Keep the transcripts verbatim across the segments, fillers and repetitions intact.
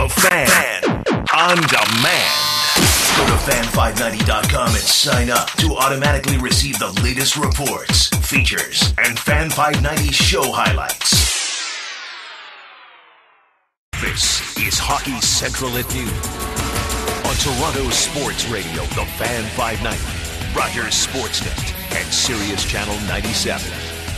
The Fan. On demand. Go to fan five ninety dot com and sign up to automatically receive the latest reports, features, and Fan five ninety show highlights. This is Hockey Central at noon. On Toronto Sports Radio, The Fan five ninety, Rogers Sportsnet, and Sirius Channel ninety-seven.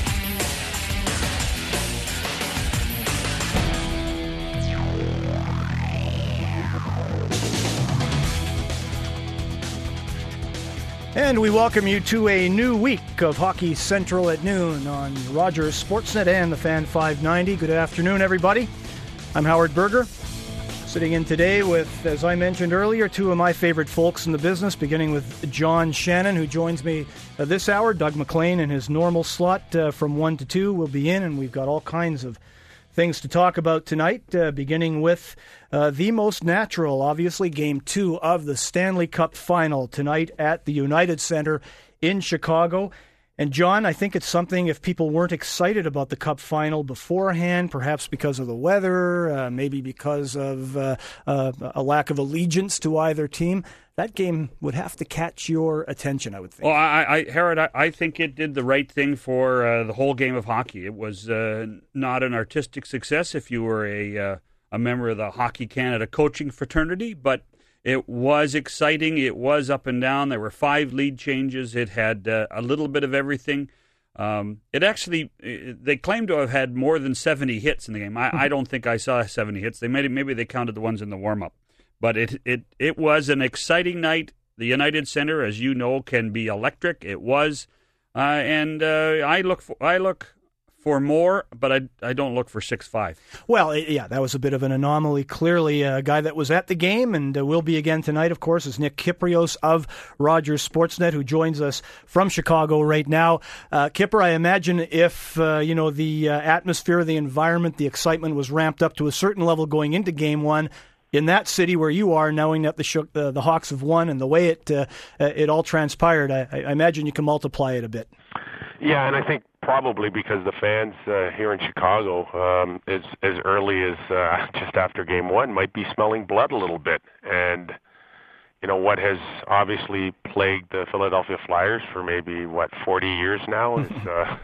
And we welcome you to a new week of Hockey Central at noon on Rogers Sportsnet and the Fan five ninety. Good afternoon, everybody. I'm Howard Berger, sitting in today with, as I mentioned earlier, two of my favorite folks in the business, beginning with John Shannon, who joins me uh, this hour. Doug McLean in his normal slot uh, from one to two will be in, and we've got all kinds of things to talk about tonight, uh, beginning with uh, the most natural, obviously, Game two of the Stanley Cup Final tonight at the United Center in Chicago. And, John, I think it's something, if people weren't excited about the Cup Final beforehand, perhaps because of the weather, uh, maybe because of uh, uh, a lack of allegiance to either team, that game would have to catch your attention, I would think. Well, I, I Harold, I, I think it did the right thing for uh, the whole game of hockey. It was uh, not an artistic success if you were a uh, a member of the Hockey Canada coaching fraternity, but it was exciting. It was up and down. There were five lead changes. It had uh, a little bit of everything. Um, it actually, they claim to have had more than seventy hits in the game. I, I don't think I saw seventy hits. They made it, maybe they counted the ones in the warm-up. But it, it, it was an exciting night. The United Center, as you know, can be electric. It was. Uh, and uh, I look for, I look for more, but I, I don't look for six five. Well, it, yeah, that was a bit of an anomaly. Clearly, a guy that was at the game and uh, will be again tonight, of course, is Nick Kypreos of Rogers Sportsnet, who joins us from Chicago right now. Uh, Kipper, I imagine if uh, you know the uh, atmosphere, the environment, the excitement was ramped up to a certain level going into Game One, in that city where you are, knowing that the uh, the Hawks have won and the way it uh, uh, it all transpired, I, I imagine you can multiply it a bit. Yeah, and I think probably because the fans uh, here in Chicago, um, as as early as uh, just after Game One, might be smelling blood a little bit. And you know what has obviously plagued the Philadelphia Flyers for maybe what forty years now is uh,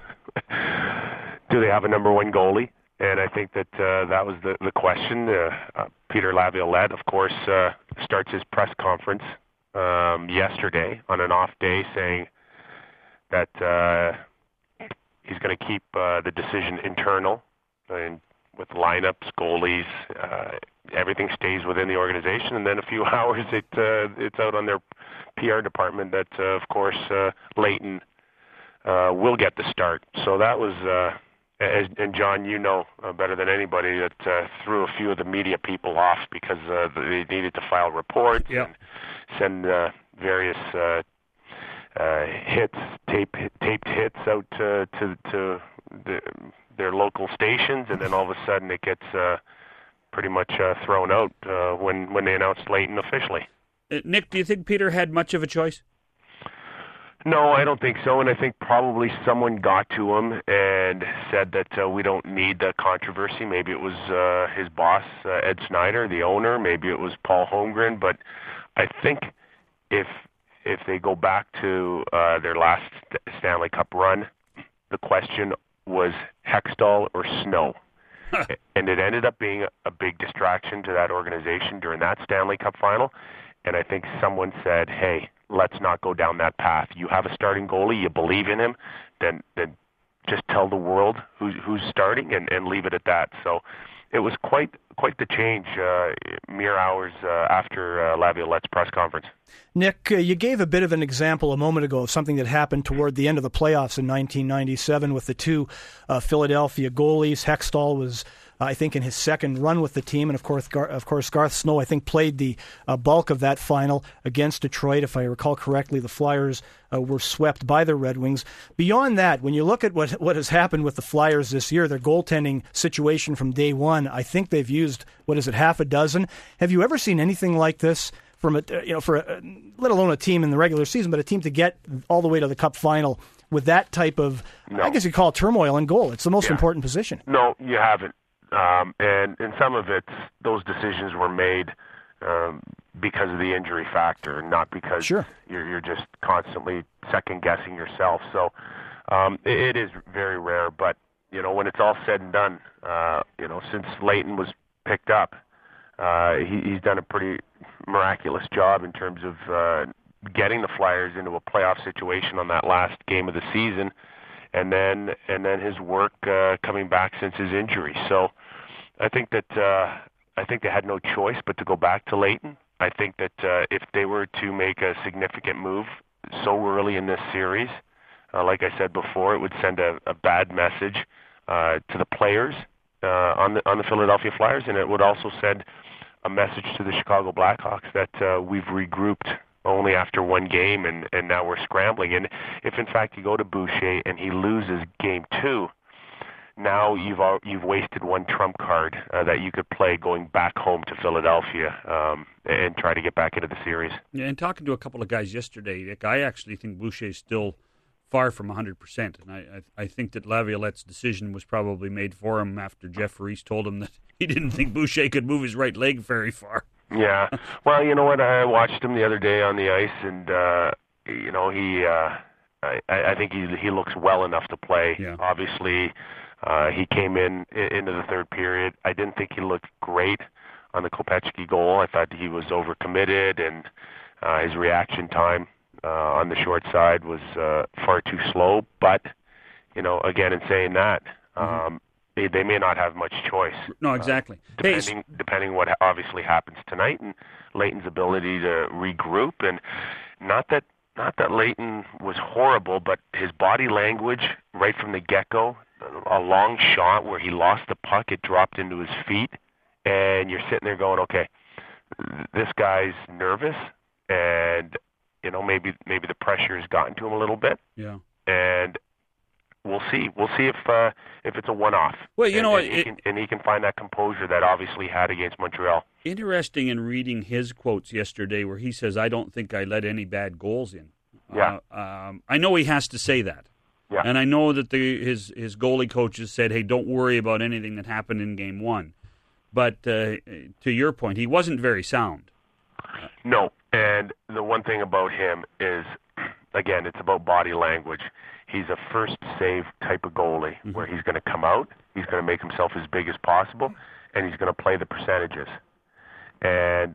do they have a number one goalie? And I think that uh, that was the, the question. Uh, uh, Peter Laviolette, of course, uh, starts his press conference um, yesterday on an off day saying that uh, he's going to keep uh, the decision internal and with lineups, goalies, uh, everything stays within the organization. And then a few hours, it uh, it's out on their P R department that, uh, of course, uh, Leighton uh, will get the start. So that was... Uh, As, and John, you know uh, better than anybody that uh, threw a few of the media people off because uh, they needed to file reports yeah. and send uh, various uh, uh, hits, tape, taped hits out to, to, to the, their local stations, and then all of a sudden it gets uh, pretty much uh, thrown out uh, when, when they announced Leighton officially. Uh, Nick, do you think Peter had much of a choice? No, I don't think so, and I think probably someone got to him and said that uh, we don't need the controversy. Maybe it was uh, his boss, uh, Ed Snyder, the owner. Maybe it was Paul Holmgren. But I think if if they go back to uh, their last Stanley Cup run, the question was Hextall or Snow. And it ended up being a big distraction to that organization during that Stanley Cup final. And I think someone said, hey, let's not go down that path. You have a starting goalie, you believe in him, then then just tell the world who's, who's starting and, and leave it at that. So it was quite quite the change uh, mere hours uh, after uh, Laviolette's press conference. Nick, uh, you gave a bit of an example a moment ago of something that happened toward the end of the playoffs in nineteen ninety-seven with the two uh, Philadelphia goalies. Hextall was, uh, I think, in his second run with the team, and of course, Gar- of course, Garth Snow, I think, played the uh, bulk of that final against Detroit. If I recall correctly, the Flyers uh, were swept by the Red Wings. Beyond that, when you look at what what has happened with the Flyers this year, their goaltending situation from day one, I think they've used, what is it, half a dozen? Have you ever seen anything like this? From a, you know, for a, let alone a team in the regular season, but a team to get all the way to the Cup final with that type of, no. I guess you call it turmoil in goal. It's the most yeah. important position. No, you haven't. Um, and, and some of it, those decisions were made um, because of the injury factor, not because sure. you're, you're just constantly second-guessing yourself. So um, it, it is very rare, but, you know, when it's all said and done, uh, you know, since Leighton was picked up, uh, he, he's done a pretty miraculous job in terms of uh, getting the Flyers into a playoff situation on that last game of the season, and then and then his work uh, coming back since his injury. So I think that uh, I think they had no choice but to go back to Leighton. I think that uh, if they were to make a significant move so early in this series, uh, like I said before, it would send a, a bad message uh, to the players uh, on the on the Philadelphia Flyers, and it would also send a message to the Chicago Blackhawks that uh, we've regrouped only after one game, and, and now we're scrambling. And if, in fact, you go to Boucher and he loses game two, now you've all, you've wasted one trump card uh, that you could play going back home to Philadelphia um, and try to get back into the series. Yeah, and talking to a couple of guys yesterday, Nick, I actually think Boucher is still far from one hundred percent. And I, I I think that Laviolette's decision was probably made for him after Jeff Reese told him that he didn't think Boucher could move his right leg very far. Yeah. Well, you know what? I watched him the other day on the ice, and, uh, you know, he, uh, I, I think he he looks well enough to play. Yeah. Obviously, uh, he came in into the third period. I didn't think he looked great on the Kopecky goal. I thought he was overcommitted, and uh, his reaction time uh, on the short side was uh, far too slow. But, you know, again, in saying that, Mm-hmm. um, They, they may not have much choice. No, exactly. Uh, depending hey, depending what obviously happens tonight, and Leighton's ability to regroup, and not that not that Leighton was horrible, but his body language right from the get-go, a long shot where he lost the puck, it dropped into his feet, and you're sitting there going, okay, this guy's nervous, and you know maybe maybe the pressure has gotten to him a little bit. Yeah. And We'll see. We'll see if uh, if it's a one-off. Well, you and, know, and, it, he can, and he can find that composure that obviously he had against Montreal. Interesting in reading his quotes yesterday, where he says, "I don't think I let any bad goals in." Yeah. Uh, um, I know he has to say that. Yeah. And I know that the his his goalie coaches said, "Hey, don't worry about anything that happened in Game One." But uh, to your point, he wasn't very sound. No, and the one thing about him is, again, it's about body language. He's a first save type of goalie, mm-hmm. where he's going to come out, he's going to make himself as big as possible, and he's going to play the percentages. And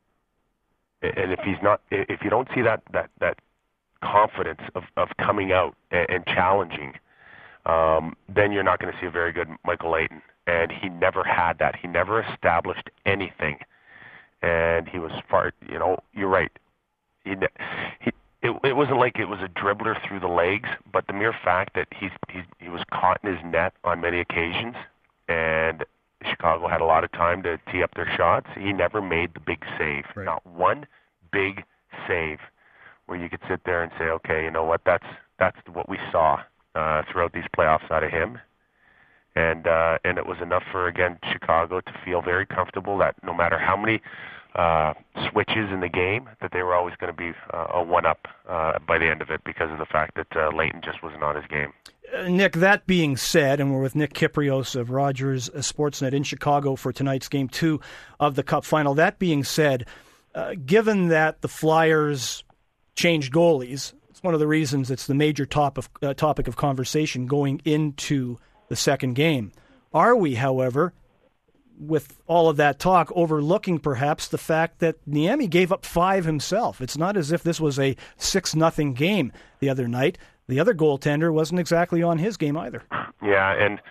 and if he's not, if you don't see that that, that confidence of, of coming out and, and challenging, um, then you're not going to see a very good Michael Leighton. And he never had that. He never established anything. And he was far, you know, you're right. He, he It, it wasn't like it was a dribbler through the legs, but the mere fact that he's, he's he was caught in his net on many occasions, and Chicago had a lot of time to tee up their shots. He never made the big save. Right. Not one big save where you could sit there and say, okay, you know what, that's that's what we saw uh, throughout these playoffs out of him. And uh, and it was enough for, again, Chicago to feel very comfortable that no matter how many Uh, switches in the game, that they were always going to be uh, a one-up uh, by the end of it because of the fact that uh, Leighton just wasn't on his game. Uh, Nick, that being said, and we're with Nick Kypreos of Rogers Sportsnet in Chicago for tonight's Game two of the Cup Final. That being said, uh, given that the Flyers changed goalies, it's one of the reasons it's the major top of, uh, topic of conversation going into the second game. Are we, however, with all of that talk, overlooking perhaps the fact that Niemi gave up five himself? It's not as if this was a six nothing game the other night. The other goaltender wasn't exactly on his game either. Yeah, and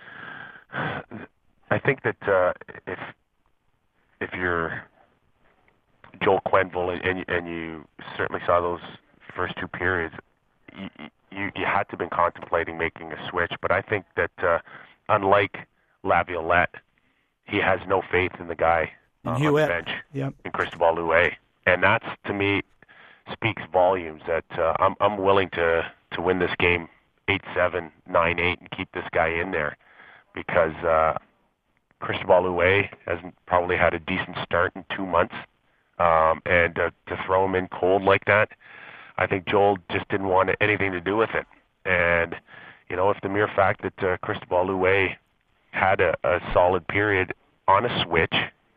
I think that uh, if if you're Joel Quenneville and, and you certainly saw those first two periods, you, you, you had to have been contemplating making a switch. But I think that uh, unlike Laviolette, he has no faith in the guy uh, on the bench, yep. in Cristobal Louet. And that's, to me, speaks volumes that uh, I'm I'm willing to, to win this game eight seven, nine eight, and keep this guy in there, because uh, Cristobal Louet hasn't probably had a decent start in two months. Um, and uh, to throw him in cold like that, I think Joel just didn't want anything to do with it. And, you know, if the mere fact that uh, Cristobal Louet had a, a solid period on a switch,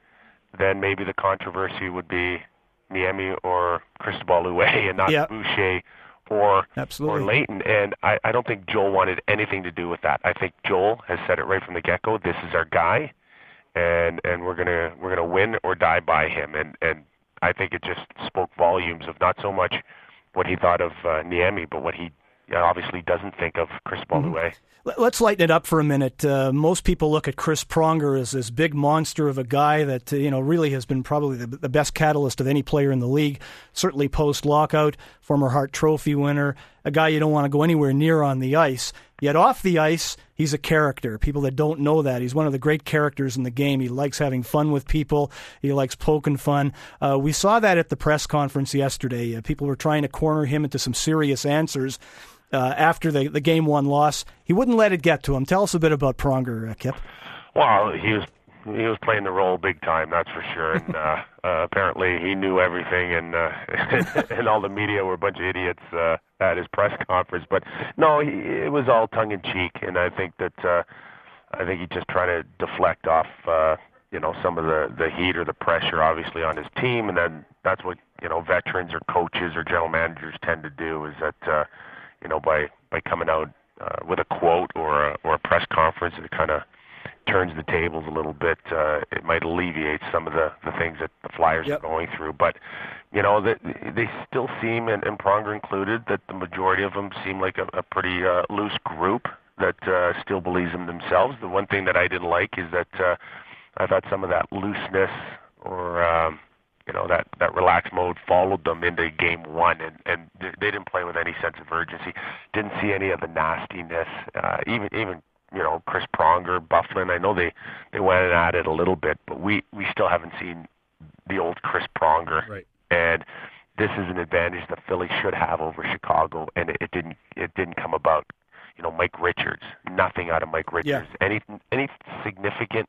then maybe the controversy would be Niemi or Cristobal Huet and not yeah. Boucher or Absolutely. or Leighton. And I, I don't think Joel wanted anything to do with that. I think Joel has said it right from the get-go. This is our guy, and and we're gonna we're gonna win or die by him. And and I think it just spoke volumes of not so much what he thought of uh, Niemi, but what he obviously doesn't think of Cristobal mm-hmm. Huet. Let's lighten it up for a minute. Uh, most people look at Chris Pronger as this big monster of a guy that uh, you know really has been probably the, the best catalyst of any player in the league, certainly post-lockout, former Hart Trophy winner, a guy you don't want to go anywhere near on the ice. Yet off the ice, he's a character. People that don't know that, he's one of the great characters in the game. He likes having fun with people. He likes poking fun. Uh, we saw that at the press conference yesterday. Uh, people were trying to corner him into some serious answers. Uh, after the, the game one loss, he wouldn't let it get to him. Tell us a bit about Pronger, uh, Kip. Well, he was he was playing the role big time, that's for sure. And uh, uh, apparently, he knew everything, and uh, and all the media were a bunch of idiots uh, at his press conference. But no, he, it was all tongue in cheek, and I think that uh, I think he just tried to deflect off uh, you know some of the the heat or the pressure, obviously, on his team, and then that's what you know veterans or coaches or general managers tend to do is that. Uh, You know, by, by coming out uh, with a quote or a, or a press conference, it kind of turns the tables a little bit. Uh, it might alleviate some of the, the things that the Flyers yep. are going through. But, you know, they, they still seem, and, and Pronger included, that the majority of them seem like a, a pretty uh, loose group that uh, still believes in themselves. The one thing that I didn't like is that uh, I thought some of that looseness or... Um, You know, that, that relaxed mode followed them into game one, and, and they didn't play with any sense of urgency. Didn't see any of the nastiness. Uh, even, even you know, Chris Pronger, Byfuglien, I know they, they went at it a little bit, but we, we still haven't seen the old Chris Pronger. Right. And this is an advantage that Philly should have over Chicago, and it, it didn't it didn't come about. You know, Mike Richards, nothing out of Mike Richards. Yeah. Any, any significant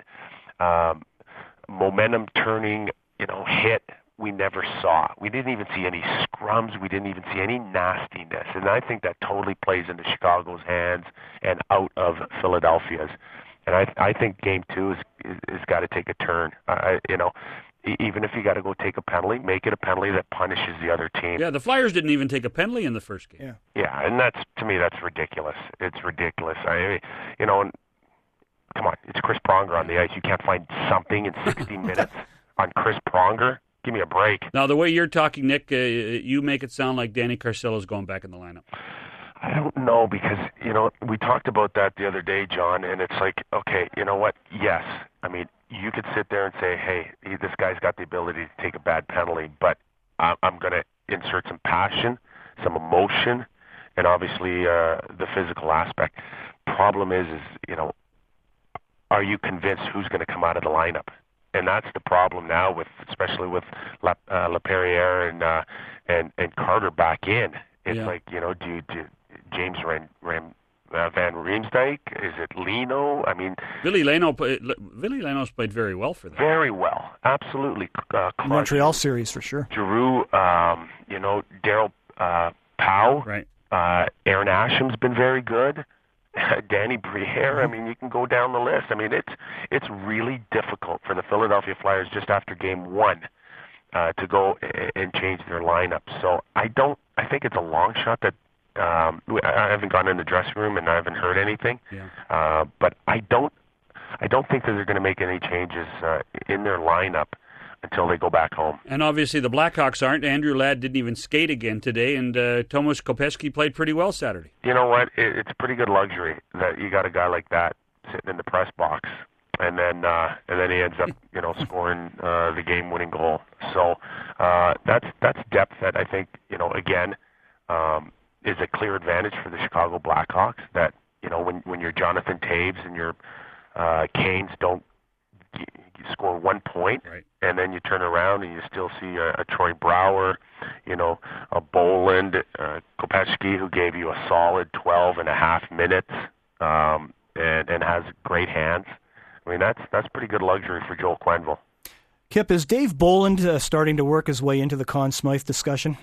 um, momentum-turning you know, hit we never saw. We didn't even see any scrums. We didn't even see any nastiness. And I think that totally plays into Chicago's hands and out of Philadelphia's. And I I think game two is is, is got to take a turn. Uh, you know, even if you got to go take a penalty, make it a penalty that punishes the other team. Yeah, the Flyers didn't even take a penalty in the first game. Yeah, yeah, and that's to me that's ridiculous. It's ridiculous. I, you know, come on, it's Chris Pronger on the ice. You can't find something in sixty minutes on Chris Pronger. Give me a break. Now, the way you're talking, Nick, uh, you make it sound like Danny Carcello's going back in the lineup. I don't know because, you know, we talked about that the other day, John, and it's like, okay, you know what? Yes. I mean, you could sit there and say, hey, this guy's got the ability to take a bad penalty, but I'm going to insert some passion, some emotion, and obviously uh, the physical aspect. Problem is, is, you know, are you convinced who's going to come out of the lineup? And that's the problem now, with especially with La, uh, Laperriere and uh, and and Carter back in. It's yeah. like, you know, do, do James Ram, Ram, uh, Van Riemsdyk? Is it Leno? I mean, Billy Leno. Billy Leno's played very well for them. Very well, absolutely. Uh, Montreal series for sure. Giroux, um, you know, Daryl uh, Powell. Right. Uh, Aaron Asham's been very good. Danny Briere, I mean, you can go down the list. I mean, it's it's really difficult for the Philadelphia Flyers just after game one uh, to go and change their lineup. So I don't. I think it's a long shot that um, I haven't gone in the dressing room and I haven't heard anything. Yeah. Uh, but I don't. I don't think that they're going to make any changes uh, in their lineup until they go back home. And obviously the Blackhawks aren't. Andrew Ladd didn't even skate again today, and uh, Tomas Kopecky played pretty well Saturday. You know what? It, it's a pretty good luxury that you got a guy like that sitting in the press box, and then uh, and then he ends up, you know, scoring uh, the game-winning goal. So uh, that's that's depth that I think, you know, again, um, is a clear advantage for the Chicago Blackhawks. That, you know, when when your Jonathan Toews and your uh, Canes don't you, you score one point, right, and then you turn around and you still see a, a Troy Brouwer, you know, a Boland, uh, Kopecky, who gave you a solid twelve and a half minutes, um, and, and has great hands. I mean, that's that's pretty good luxury for Joel Quenneville. Kip, is Dave Boland uh, starting to work his way into the Conn Smythe discussion?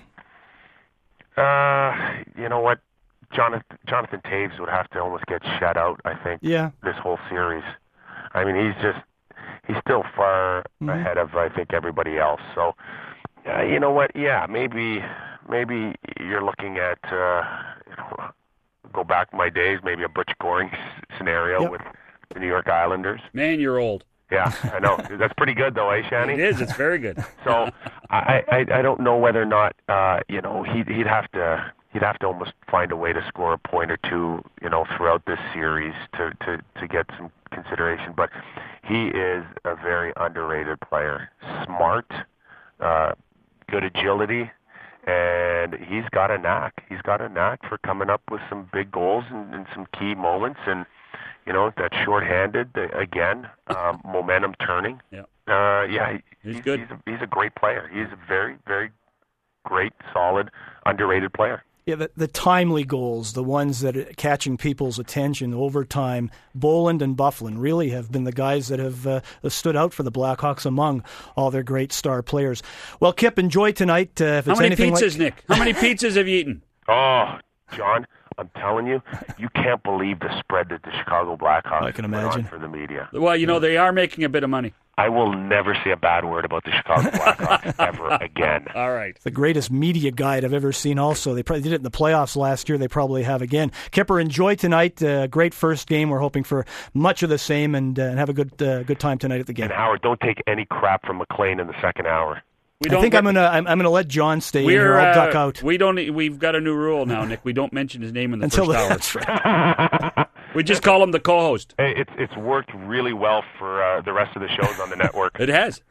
Uh, you know what? Jonathan, Jonathan Toews would have to almost get shut out, I think, yeah. this whole series. I mean, he's just he's still far Mm-hmm. ahead of I think everybody else. So, uh, you know what? Yeah, maybe maybe you're looking at uh, you know, go back my days, maybe a Butch Goring s- scenario Yep. with the New York Islanders. Man, you're old. Yeah, I know. That's pretty good, though, eh, Shanny? It is. It's very good. So I, I I don't know whether or not uh, you know he'd he'd have to he'd have to almost find a way to score a point or two, you know, throughout this series to to to get some consideration. But he is a very underrated player, smart, uh, good agility, and he's got a knack. He's got a knack for coming up with some big goals and, and some key moments. And you know, that shorthanded uh, again, um, momentum turning. Yeah. Uh, yeah, he, He's good. He's a, he's a great player. He's a very, very great, solid, underrated player. Yeah, the, the timely goals, the ones that are catching people's attention over time, Boland and Byfuglien really have been the guys that have uh, stood out for the Blackhawks among all their great star players. Well, Kip, enjoy tonight. Uh, if How it's many anything pizzas, like... Nick? How many pizzas have you eaten? Oh, John, I'm telling you, you can't believe the spread that the Chicago Blackhawks I can put on imagine. for the media. Well, you know, they are making a bit of money. I will never say a bad word about the Chicago Blackhawks ever again. All right. The greatest media guide I've ever seen also. They probably did it in the playoffs last year. They probably have again. Kipper, enjoy tonight. Uh, great first game. We're hoping for much of the same and, uh, and have a good uh, good time tonight at the game. And Howard, don't take any crap from McLean in the second hour. We I don't think get- I'm gonna I'm, I'm gonna let John stay in We're, here. I'll uh, duck out We don't. We've got a new rule now, Nick. We don't mention his name in the until first the, hour. that's right. We just call him the co-host. Hey, it's it's worked really well for uh, the rest of the shows on the network. It has.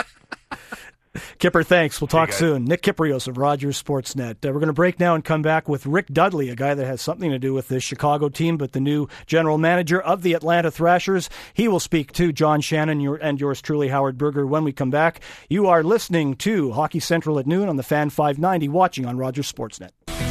Kipper, thanks. We'll talk guys. soon. Nick Kyprios of Rogers Sportsnet. Uh, we're going to break now and come back with Rick Dudley, a guy that has something to do with the Chicago team, but the new general manager of the Atlanta Thrashers. He will speak to John Shannon your, and yours truly, Howard Berger, when we come back. You are listening to Hockey Central at noon on the Fan five ninety, watching on Rogers Sportsnet.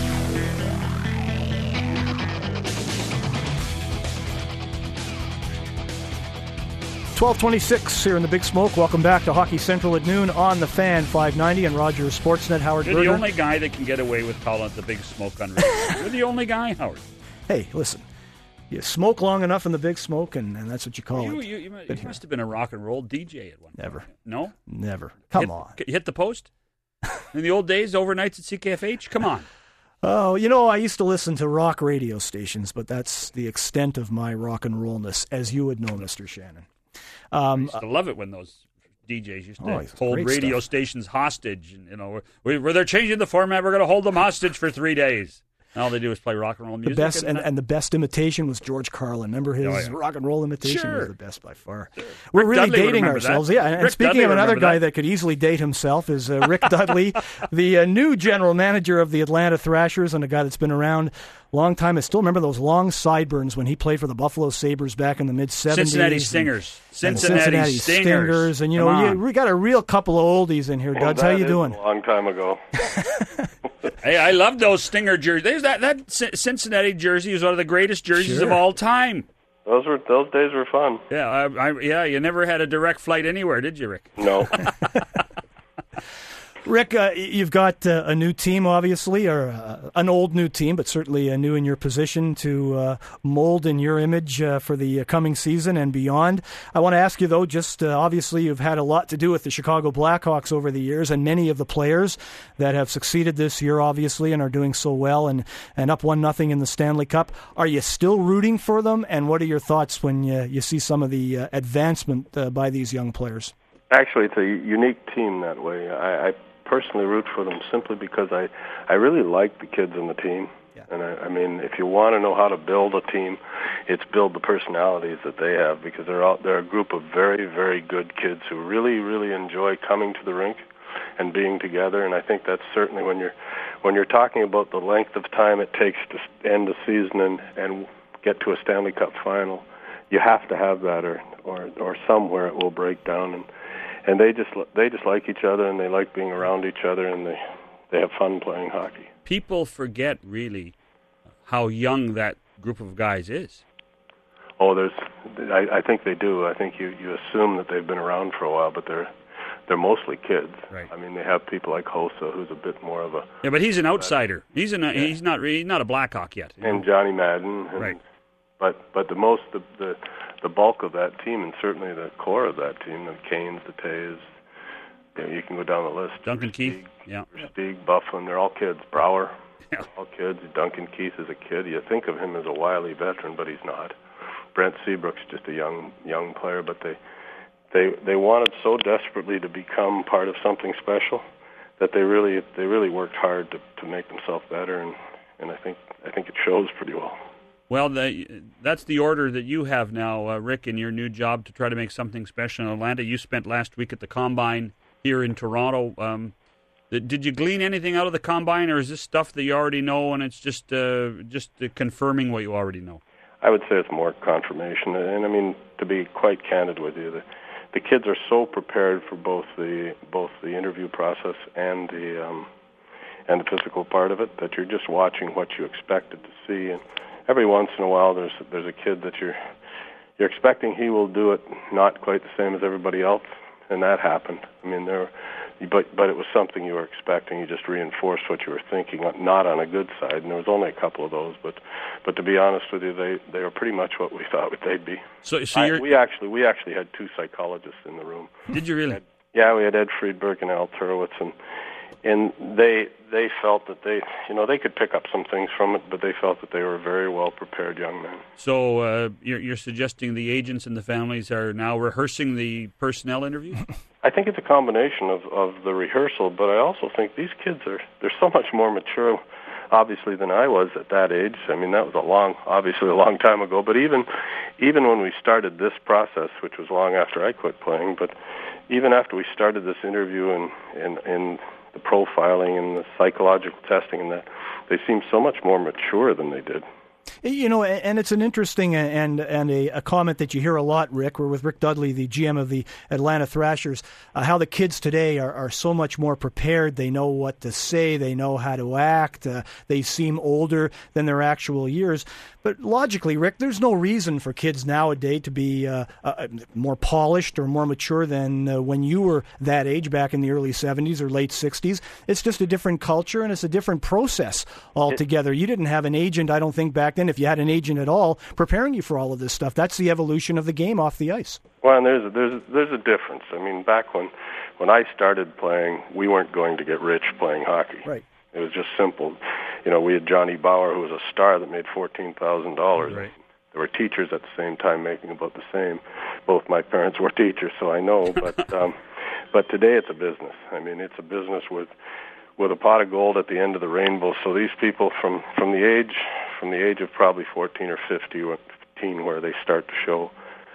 twelve twenty-six here in the Big Smoke. Welcome back to Hockey Central at noon on the Fan five ninety and Rogers Sportsnet. Howard You're Berger. the only guy that can get away with calling it the Big Smoke on radio. You're the only guy, Howard. Hey, listen. You smoke long enough in the Big Smoke, and, and that's what you call You, it. you, you, you must have been a rock and roll D J at one point. Never. No? Never. Come hit, on. You hit the post? In the old days, overnights at C K F H? Come on. Oh, you know, I used to listen to rock radio stations, but that's the extent of my rock and rollness, as you would know, Mister Shannon. I used to love it when those D Js used to Oh, it's hold great radio stuff. stations hostage. And, you know, where, where they're changing the format, we're going to hold them hostage for three days. And all they do is play rock and roll The music. best and, and, and the best imitation was George Carlin. Remember his Oh, yeah. rock and roll imitation Sure. was the best by far. We're Rick really Dudley would dating remember ourselves. that. Yeah, and, and Rick speaking Dudley of would another remember guy that. that. could easily date himself is uh, Rick Dudley, the uh, new general manager of the Atlanta Thrashers, and a guy that's been around a long time. I still remember those long sideburns when he played for the Buffalo Sabres back in the mid seventies. Cincinnati Stingers. And Cincinnati, Cincinnati Stingers. Stingers. And, you know, Come you, on. we got a real couple of oldies in here. Duds, how That you is doing? A long time ago. Hey, I love those Stinger jerseys. There's that that C- Cincinnati jersey is one of the greatest jerseys Sure. of all time. Those were those days were fun. Yeah, I, I, yeah. You never had a direct flight anywhere, did you, Rick? No. Rick, uh, you've got uh, a new team, obviously, or uh, an old new team, but certainly a new in your position to uh, mold in your image uh, for the uh, coming season and beyond. I want to ask you, though, just uh, obviously you've had a lot to do with the Chicago Blackhawks over the years, and many of the players that have succeeded this year, obviously, and are doing so well and, and up one nothing in the Stanley Cup. Are you still rooting for them, and what are your thoughts when you, you see some of the uh, advancement uh, by these young players? Actually, it's a unique team that way. I, I personally root for them simply because I, I really like the kids on the team. Yeah. And I, I mean, if you want to know how to build a team, it's build the personalities that they have, because they're all, they're a group of very, very good kids who really, really enjoy coming to the rink and being together. And I think that's certainly when you're when you're talking about the length of time it takes to end the season and, and get to a Stanley Cup final, you have to have that, or or, or somewhere it will break down. And and they just they just like each other, and they like being around each other, and they they have fun playing hockey. People forget really how young that group of guys is. Oh, there's I, I think they do. I think you, you assume that they've been around for a while, but they're they're mostly kids. Right. I mean, they have people like Hossa, who's a bit more of a, Yeah, but he's an outsider. He's an, he's not he's not a Blackhawk yet. you and know? Johnny Madden. And, Right. But but the most the, the the bulk of that team, and certainly the core of that team, the Canes, the Tays, you know, you can go down the list. Duncan Versteeg, Keith, yeah. Versteeg, Bufflin, they're all kids. Brower, yeah. all kids. Duncan Keith is a kid. You think of him as a wily veteran, but he's not. Brent Seabrook's just a young young player, but they they they wanted so desperately to become part of something special that they really they really worked hard to, to make themselves better, and, and I think I think it shows pretty well. Well, the, that's the order that you have now, uh, Rick, in your new job to try to make something special in Atlanta. You spent last week at the Combine here in Toronto. Um, did you glean anything out of the Combine, or is this stuff that you already know and it's just uh, just uh, confirming what you already know? I would say it's more confirmation, and I mean, to be quite candid with you, the, the kids are so prepared for both the both the interview process and the um, and the physical part of it that you're just watching what you expected to see. And every once in a while, there's there's a kid that you're you're expecting he will do it not quite the same as everybody else, and that happened. I mean, there, but but it was something you were expecting. You just reinforced what you were thinking, not on a good side. And there was only a couple of those, but but to be honest with you, they they were pretty much what we thought they'd be. So, so I, you're... we actually we actually had two psychologists in the room. Did you really? We had, yeah, we had Ed Friedberg and Al Turowitz, and and they they felt that they you know they could pick up some things from it, but they felt that they were very well prepared young men. So uh, you're, you're suggesting the agents and the families are now rehearsing the personnel interviews? I think it's a combination of, of the rehearsal, but I also think these kids are they're so much more mature, obviously, than I was at that age. I mean, that was a long, obviously a long time ago. But even even when we started this process, which was long after I quit playing, but even after we started this interview and and, and the profiling and the psychological testing and that, they seem so much more mature than they did. You know, and it's an interesting and and a, a comment that you hear a lot, Rick. We're with Rick Dudley, the G M of the Atlanta Thrashers, uh, how the kids today are, are so much more prepared. They know what to say. They know how to act. Uh, they seem older than their actual years. But logically, Rick, there's no reason for kids nowadays to be uh, uh, more polished or more mature than uh, when you were that age back in the early seventies or late sixties. It's just a different culture, and it's a different process altogether. You didn't have an agent, I don't think, back then, if you had an agent at all, preparing you for all of this stuff. That's the evolution of the game off the ice. Well, and there's a, there's a, there's a difference. I mean, back when, when I started playing, we weren't going to get rich playing hockey. Right. It was just simple. You know, we had Johnny Bauer, who was a star that made fourteen thousand dollars. Right. There were teachers at the same time making about the same. Both my parents were teachers, so I know. But um, but today it's a business. I mean, it's a business with with a pot of gold at the end of the rainbow. So these people from, from the age from the age of probably fourteen or fifteen, where they start to show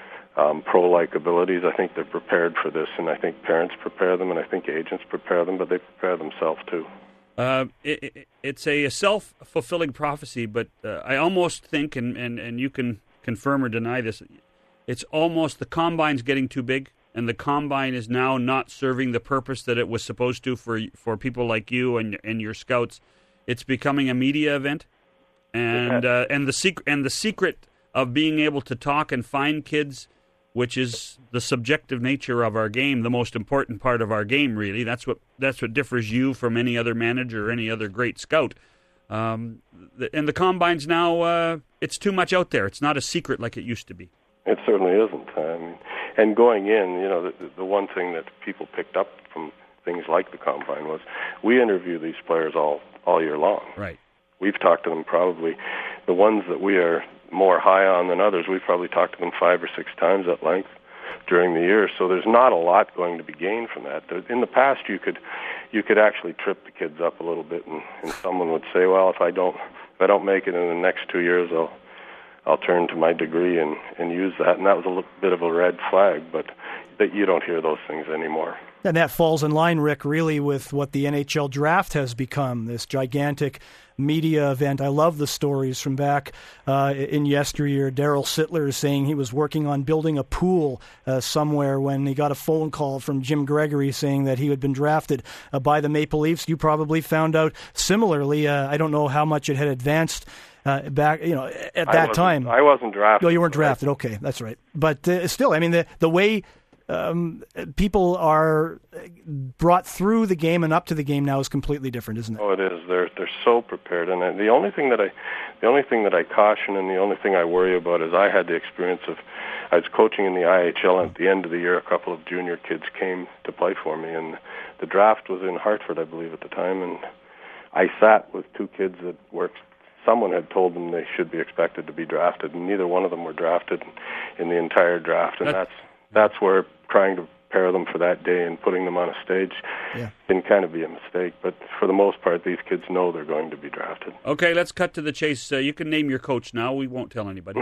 um, pro-like abilities, I think they're prepared for this, and I think parents prepare them, and I think agents prepare them, but they prepare themselves too. Uh, it, it, it's a self-fulfilling prophecy, but uh, I almost think, and, and, and you can confirm or deny this, it's almost the Combine's getting too big, and the Combine is now not serving the purpose that it was supposed to for for people like you and and your scouts. It's becoming a media event, and uh, and the secret and the secret of being able to talk and find kids, which is the subjective nature of our game, the most important part of our game, really. That's what that's what differs you from any other manager or any other great scout. Um, the, and the Combine's now, uh, it's too much out there. It's not a secret like it used to be. It certainly isn't. I mean, and going in, you know, the, the one thing that people picked up from things like the Combine was we interview these players all, all year long. Right. We've talked to them probably, the ones that we are more high on than others, we've probably talked to them five or six times at length during the year. So there's not a lot going to be gained from that. In the past, you could you could actually trip the kids up a little bit, and, and someone would say, well, if I don't if I don't make it in the next two years, I'll I'll turn to my degree and, and use that. And that was a little bit of a red flag, but that you don't hear those things anymore. And that falls in line, Rick, really with what the N H L draft has become, this gigantic media event. I love the stories from back uh, in yesteryear. Daryl Sittler saying he was working on building a pool uh, somewhere when he got a phone call from Jim Gregory saying that he had been drafted uh, by the Maple Leafs. You probably found out similarly. Uh, I don't know how much it had advanced uh, back, you know, at that I time. I wasn't drafted. No, you weren't drafted. Okay, that's right. But uh, still, I mean, the the way um, people are brought through the game and up to the game now is completely different, isn't it? Oh, it is. They're they're so prepared, and the only thing that I, the only thing that I caution, and the only thing I worry about is I had the experience of, I was coaching in the I H L, and at the end of the year, a couple of junior kids came to play for me, and the draft was in Hartford, I believe, at the time, and I sat with two kids that were, someone had told them they should be expected to be drafted, and neither one of them were drafted in the entire draft, and that's that's where trying to prepare them for that day and putting them on a stage yeah. can kind of be a mistake. But for the most part, these kids know they're going to be drafted. Okay, let's cut to the chase. Uh, you can name your coach now. We won't tell anybody.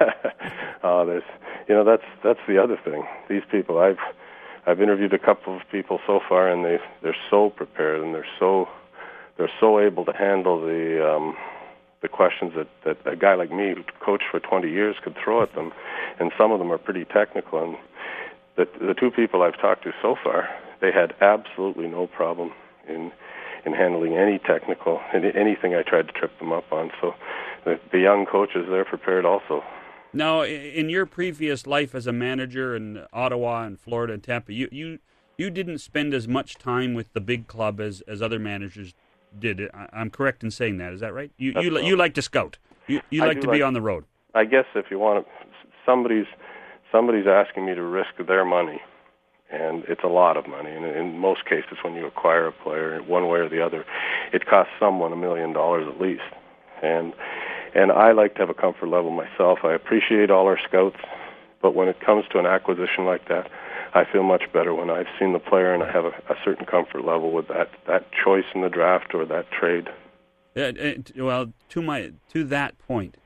oh, there's, you know, that's that's the other thing. These people, I've I've interviewed a couple of people so far, and they they're so prepared, and they're so they're so able to handle the um, the questions that, that a guy like me, who coached for twenty years, could throw at them, and some of them are pretty technical. And the the two people I've talked to so far, they had absolutely no problem in in handling any technical, anything I tried to trip them up on. So the, the young coaches, they're prepared also. Now, in your previous life as a manager in Ottawa and Florida and Tampa, you you, you didn't spend as much time with the big club as, as other managers did. I'm correct in saying that. Is that right? You you, you like to scout. You, you like to be like, on the road. I guess if you want to, somebody's somebody's asking me to risk their money, and it's a lot of money. And in most cases, when you acquire a player, one way or the other, it costs someone a million dollars at least. And and I like to have a comfort level myself. I appreciate all our scouts, but when it comes to an acquisition like that, I feel much better when I've seen the player and I have a, a certain comfort level with that, that choice in the draft or that trade. Yeah, well, to my to that point,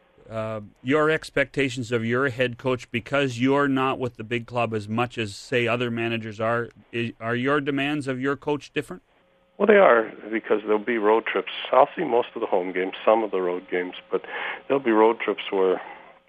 uh, your expectations of your head coach, because you're not with the big club as much as, say, other managers are, is, are your demands of your coach different? Well, they are, because there'll be road trips. I'll see most of the home games, some of the road games, but there'll be road trips where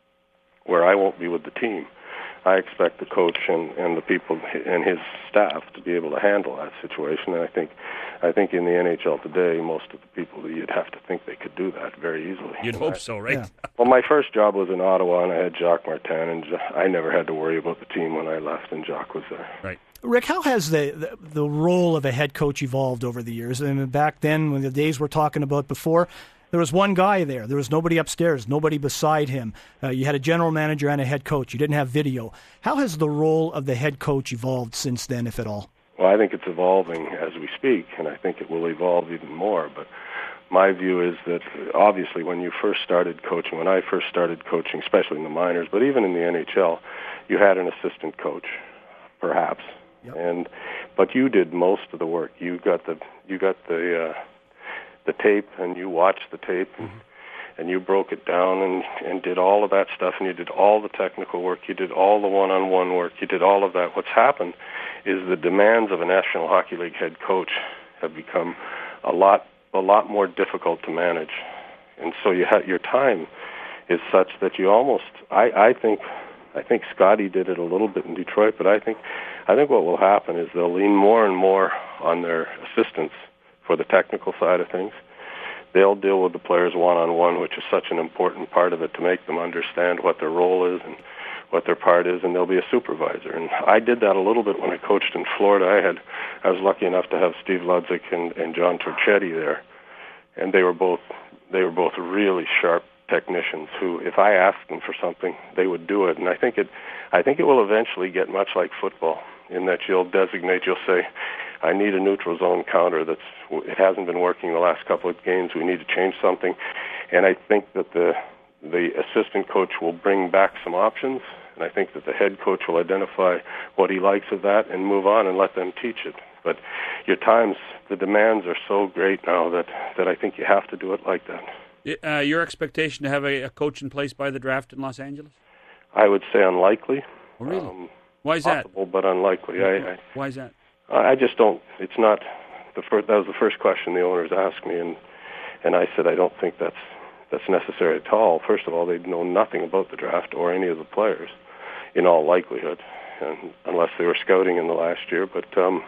where I won't be with the team. I expect the coach and, and the people and his staff to be able to handle that situation. And I think, I think in the N H L today, most of the people, you'd have to think they could do that very easily. You'd hope so, right? Yeah. Well, my first job was in Ottawa, and I had Jacques Martin, and I never had to worry about the team when I left, and Jacques was there. Right. Rick, how has the, the the role of a head coach evolved over the years? I mean, back then, when the days we're talking about before, there was one guy there. There was nobody upstairs, nobody beside him. Uh, you had a general manager and a head coach. You didn't have video. How has the role of the head coach evolved since then, if at all? Well, I think it's evolving as we speak, and I think it will evolve even more. But my view is that, obviously, when you first started coaching, when I first started coaching, especially in the minors, but even in the N H L, you had an assistant coach, perhaps. Yep. And but you did most of the work. You got the you got the uh, the tape, and you watched the tape, and, mm-hmm. and you broke it down and and did all of that stuff, and you did all the technical work. You did all the one-on-one work. You did all of that. What's happened is the demands of a National Hockey League head coach have become a lot a lot more difficult to manage, and so you ha- your time is such that you almost I, I think. I think Scotty did it a little bit in Detroit, but I think I think what will happen is they'll lean more and more on their assistants for the technical side of things. They'll deal with the players one-on-one, which is such an important part of it, to make them understand what their role is and what their part is, and there'll be a supervisor. And I did that a little bit when I coached in Florida. I had I was lucky enough to have Steve Ludzik and, and John Torchetti there, and they were both they were both really sharp technicians who, if I asked them for something, they would do it. And I think it, I think it will eventually get much like football, in that you'll designate, you'll say, I need a neutral zone counter that's, it hasn't been working the last couple of games. We need to change something. And I think that the the assistant coach will bring back some options, and I think that the head coach will identify what he likes of that and move on and let them teach it. But your times, the demands are so great now that, that I think you have to do it like that. Uh, your expectation to have a, a coach in place by the draft in Los Angeles? I would say unlikely. Oh, really? Um, Why is possible, that? But unlikely. I, I, Why is that? I just don't. It's not the first. That was the first question the owners asked me, and and I said I don't think that's that's necessary at all. First of all, they know nothing about the draft or any of the players, in all likelihood, and unless they were scouting in the last year. But um,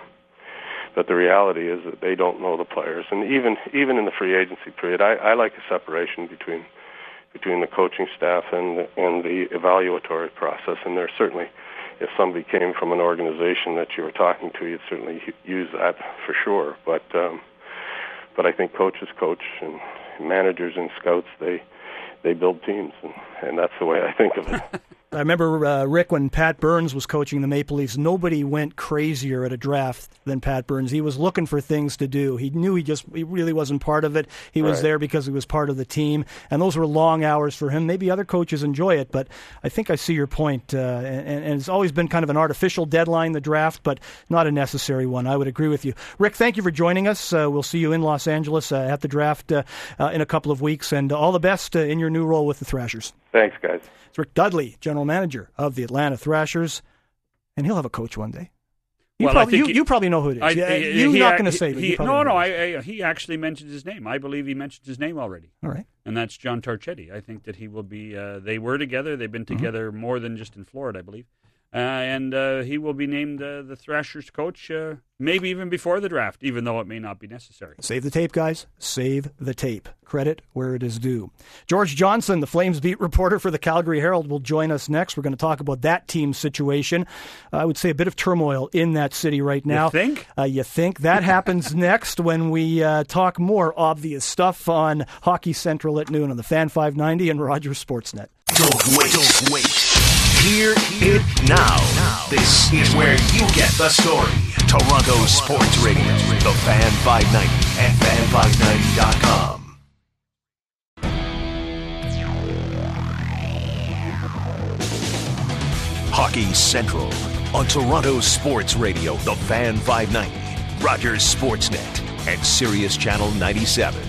But the reality is that they don't know the players, and even even in the free agency period, I, I like a separation between between the coaching staff and the, and the evaluatory process. And there's certainly if somebody came from an organization that you were talking to, you'd certainly use that for sure. But um, but I think coaches coach, and managers and scouts, they they build teams, and, and that's the way I think of it. I remember, uh, Rick, when Pat Burns was coaching the Maple Leafs, nobody went crazier at a draft than Pat Burns. He was looking for things to do. He knew he just he really wasn't part of it. He was Right. there because he was part of the team, and those were long hours for him. Maybe other coaches enjoy it, but I think I see your point. Uh, and, and it's always been kind of an artificial deadline, the draft, but not a necessary one. I would agree with you. Rick, thank you for joining us. Uh, we'll see you in Los Angeles uh, at the draft uh, uh, in a couple of weeks, and all the best uh, in your new role with the Thrashers. Thanks, guys. It's Rick Dudley, general manager of the Atlanta Thrashers, and he'll have a coach one day. You, Well, I probably, think you, he- you probably know who it is. I- yeah, he- you're he not ac- going to say it. but he- you probably No, know no, who it is. I, I, he actually mentioned his name. I believe he mentioned his name already. All right. And that's John Torchetti. I think that he will be, uh, they were together. They've been together mm-hmm. more than just in Florida, I believe. Uh, and uh, he will be named uh, the Thrashers coach uh, maybe even before the draft, even though it may not be necessary. Save the tape, guys. Save the tape. Credit where it is due. George Johnson, the Flames beat reporter for the Calgary Herald, will join us next. We're going to talk about that team situation. Uh, I would say a bit of turmoil in that city right now. You think? Uh, you think? That happens next when we uh, talk more obvious stuff on Hockey Central at noon on the Fan five ninety and Rogers Sportsnet. Don't wait. Don't wait. Hear it now. This is where you get the story. Toronto Sports Radio, the Fan five ninety and fan five ninety dot com. Hockey Central on Toronto Sports Radio, the Fan five ninety, Rogers Sportsnet, and Sirius Channel ninety-seven.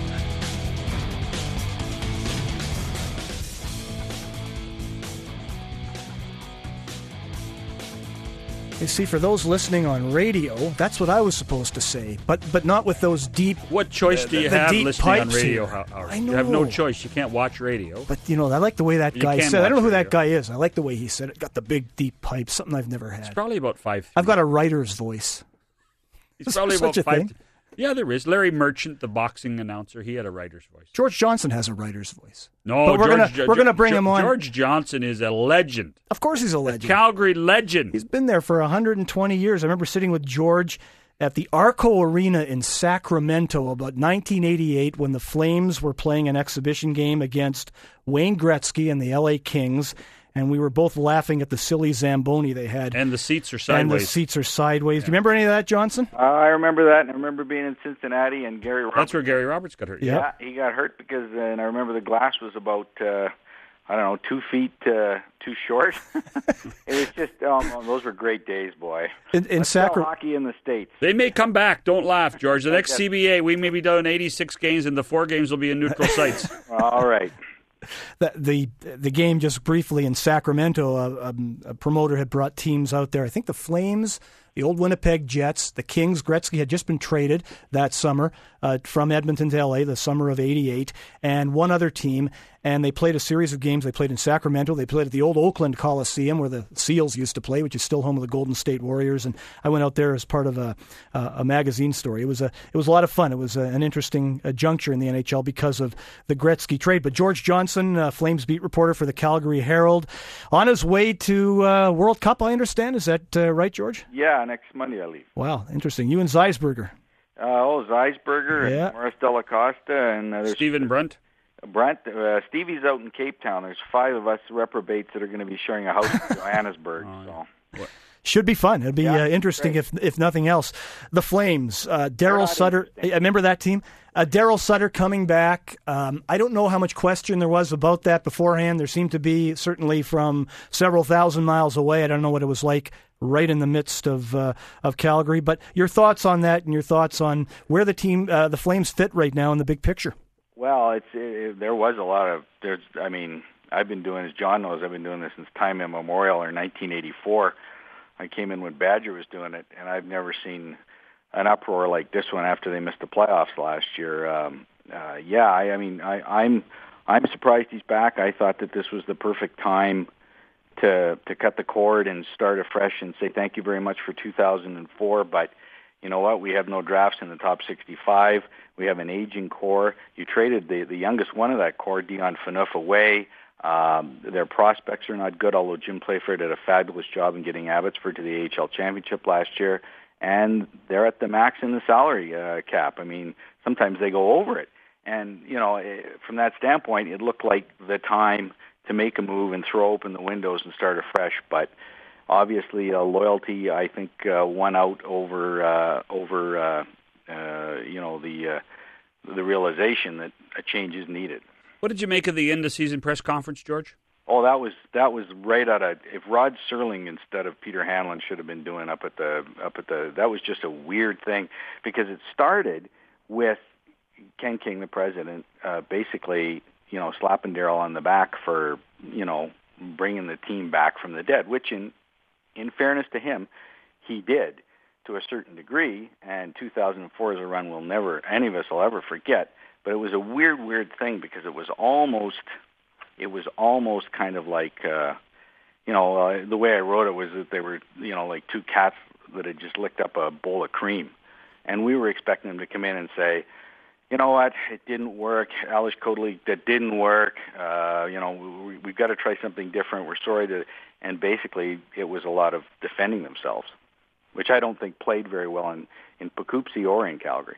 You see, for those listening on radio, that's what I was supposed to say, but but not with those deep. What choice uh, do you the have deep listening on pipes radio? here. Howard? I know. You have no choice. You can't watch radio. But, you know, I like the way that You guy can said it. I don't know who watch that guy radio. is. I like the way he said it. Got the big, deep pipe, something I've never It's had. probably about five. I've got a writer's voice. It's Is probably there about such a five. thing? Yeah, there is. Larry Merchant, the boxing announcer, he had a writer's voice. George Johnson has a writer's voice. No, but we're George, gonna Jo- we're gonna bring Jo- him on. George Johnson is a legend. Of course, he's a legend. Calgary legend. He's been there for one hundred twenty years. I remember sitting with George at the Arco Arena in Sacramento about nineteen eighty-eight when the Flames were playing an exhibition game against Wayne Gretzky and the L A Kings, and we were both laughing at the silly Zamboni they had. And the seats are And the sideways. seats are sideways. Do you remember any of that, Johnson? Uh, I remember that, and I remember being in Cincinnati, and Gary Roberts. That's where Gary Roberts got hurt. Yeah. Yeah, he got hurt because, uh, and I remember the glass was about, uh, I don't know, two feet uh, too short. It was just, um, those were great days, boy. In, in Let's sell Sacramento. hockey in the States. They may come back. Don't laugh, George. The next C B A, we may be doing eighty-six games, and the four games will be in neutral sites. All right. The, the the game just briefly in Sacramento, a, a, a promoter had brought teams out there. I think the Flames, the old Winnipeg Jets, the Kings. Gretzky had just been traded that summer uh, from Edmonton to L A, the summer of eighty-eight, and one other team. And they played a series of games. They played in Sacramento. They played at the old Oakland Coliseum where the Seals used to play, which is still home of the Golden State Warriors. And I went out there as part of a, a, a magazine story. It was a it was a lot of fun. It was a, an interesting uh, juncture in the N H L because of the Gretzky trade. But George Johnson, uh, Flames beat reporter for the Calgary Herald, on his way to uh, World Cup, I understand. Is that uh, right, George? Yeah, next Monday I leave. Wow, interesting. You and Zeisberger. Uh, oh, Zeisberger Yeah. and Morris Della Costa, and uh, there's Stephen Brunt. Brent. Uh, Stevie's out in Cape Town. There's five of us reprobates that are going to be sharing a house in Johannesburg. Oh, So. Should be fun. It'll be Yeah, uh, interesting great. if if nothing else. The Flames, uh, Daryl not Sutter. I interesting. remember that team. Uh, Daryl Sutter coming back. Um, I don't know how much question there was about that beforehand. There seemed to be, certainly from several thousand miles away. I don't know what it was like right in the midst of uh, of Calgary. But your thoughts on that, and your thoughts on where the team, uh, the Flames, fit right now in the big picture. Well, it's it, there was a lot of there's. I mean, I've been doing, as John knows, I've been doing this since time immemorial, or nineteen eighty-four. I came in when Badger was doing it, and I've never seen an uproar like this one after they missed the playoffs last year. Um, uh, yeah, I, I mean, I, I'm I'm surprised he's back. I thought that this was the perfect time to to cut the cord and start afresh and say thank you very much for two thousand four, but you know what? We have no drafts in the top sixty-five. We have an aging core. You traded the, the youngest one of that core, Dion Phaneuf, away. Um, their prospects are not good, although Jim Playfair did a fabulous job in getting Abbotsford to the A H L championship last year. And they're at the max in the salary uh, cap. I mean, sometimes they go over it. And, you know, from that standpoint, it looked like the time to make a move and throw open the windows and start afresh. But obviously, uh, loyalty, I think, uh, won out over, uh, over uh, uh, you know, the uh, the realization that a change is needed. What did you make of the end-of-season press conference, George? Oh, that was that was right out of, if Rod Serling instead of Peter Hanlon should have been doing up at the up at the that was just a weird thing, because it started with Ken King, the president, uh, basically, you know, slapping Darryl on the back for, you know, bringing the team back from the dead, which in in fairness to him, he did to a certain degree, and two thousand four is a run we'll never, any of us will ever forget. But it was a weird, weird thing, because it was almost, it was almost kind of like, uh, you know, uh, the way I wrote it was that they were, you know, like two cats that had just licked up a bowl of cream. And we were expecting them to come in and say, you know what, it didn't work. Alish Kodali, that didn't work. Uh, you know, we, we've got to try something different. We're sorry to, and basically it was a lot of defending themselves, which I don't think played very well in, in Poughkeepsie or in Calgary.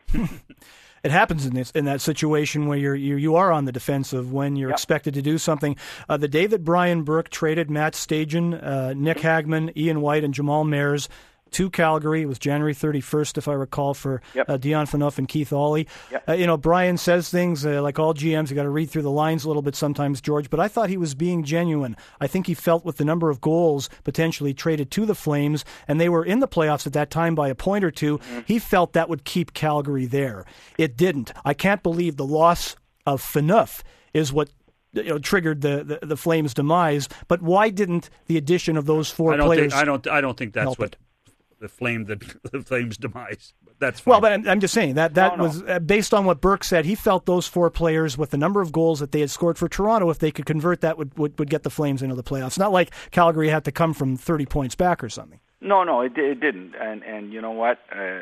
It happens in this in that situation where you're you, you are on the defensive when you're yep. expected to do something. Uh, the day that Brian Burke traded Matt Stajan, uh, Nick Hagman, Ian White, and Jamal Mayers to Calgary, it was January thirty-first, if I recall, for yep. uh, Dion Phaneuf and Keith Ollie. Yep. Uh, you know, Brian says things uh, like all G Ms. You got to read through the lines a little bit sometimes, George. But I thought he was being genuine. I think he felt with the number of goals potentially traded to the Flames, and they were in the playoffs at that time by a point or two. Mm-hmm. He felt that would keep Calgary there. It didn't. I can't believe the loss of Phaneuf is what, you know, triggered the, the, the Flames' demise. But why didn't the addition of those four I don't players? Think, I don't. I don't think that's what. It? The flame, the, the Flames' demise. That's fine. Well, but I'm, I'm just saying that that no, no. was uh, based on what Burke said. He felt those four players, with the number of goals that they had scored for Toronto, if they could convert that, would would, would get the Flames into the playoffs. Not like Calgary had to come from thirty points back or something. No, no, it, it didn't. And and you know what? Uh,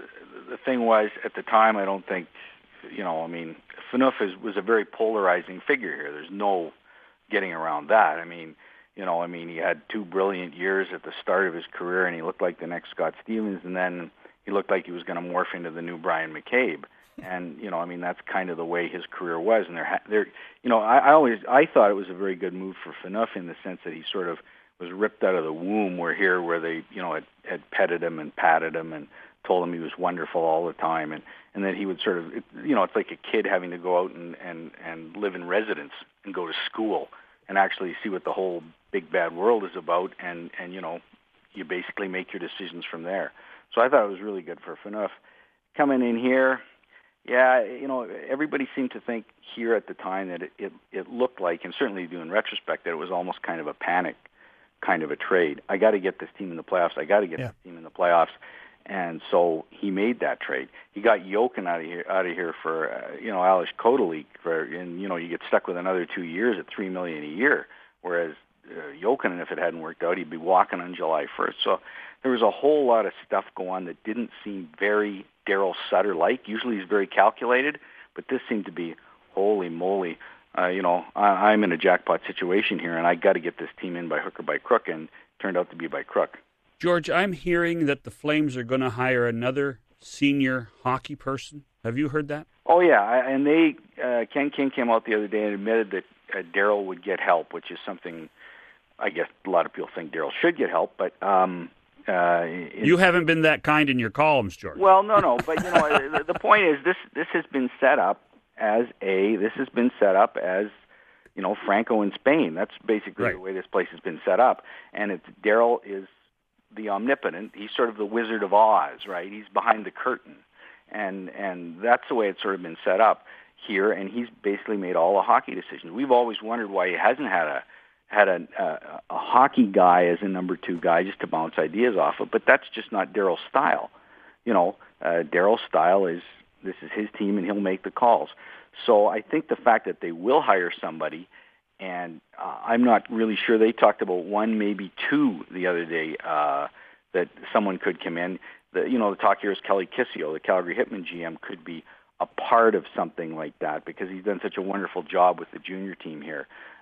the thing was, at the time, I don't think, you know, I mean, Phaneuf is, was a very polarizing figure here. There's no getting around that. I mean. You know, I mean, he had two brilliant years at the start of his career, and he looked like the next Scott Stevens, and then he looked like he was going to morph into the new Brian McCabe. And, you know, I mean, that's kind of the way his career was. And there, there, you know, I, I always, I thought it was a very good move for Phaneuf in the sense that he sort of was ripped out of the womb, where here, where they, you know, had, had petted him and patted him and told him he was wonderful all the time, and and that he would sort of, you know, it's like a kid having to go out and and and live in residence and go to school and actually see what the whole big bad world is about, and, and you know, you basically make your decisions from there. So I thought it was really good for Phaneuf. Coming in here, yeah, you know, everybody seemed to think here at the time that it, it, it looked like, and certainly do in retrospect, that it was almost kind of a panic kind of a trade. I got to get this team in the playoffs. I got to get yeah. this team in the playoffs. And so he made that trade. He got Jokin out of here, out of here for uh, you know Alish Kodali, for, and you know you get stuck with another two years at three million a year. Whereas uh, Jokin, if it hadn't worked out, he'd be walking on July first. So there was a whole lot of stuff going on that didn't seem very Darryl Sutter-like. Usually he's very calculated, but this seemed to be, holy moly, uh, you know, I, I'm in a jackpot situation here, and I got to get this team in by hook or by crook, and it turned out to be by crook. George, I'm hearing that the Flames are going to hire another senior hockey person. Have you heard that? Oh, yeah, and they uh, Ken King came out the other day and admitted that uh, Darryl would get help, which is something I guess a lot of people think Darryl should get help, but... Um, uh, you haven't been that kind in your columns, George. Well, no, no, but you know, the, the point is this this has been set up as a, this has been set up as, you know, Franco in Spain. That's basically right. the way this place has been set up, and it's Darryl is the omnipotent. He's sort of the Wizard of Oz, right? He's behind the curtain, and and that's the way it's sort of been set up here. And he's basically made all the hockey decisions. We've always wondered why he hasn't had a had a a, a hockey guy as a number two guy just to bounce ideas off of. But that's just not Darryl's style. You know, uh, Darryl's style is this is his team, and he'll make the calls. So I think the fact that they will hire somebody. And uh, I'm not really sure. They talked about one, maybe two the other day uh, that someone could come in. The, you know, the talk here is Kelly Kissio, the Calgary Hitmen G M, could be a part of something like that because he's done such a wonderful job with the junior team here.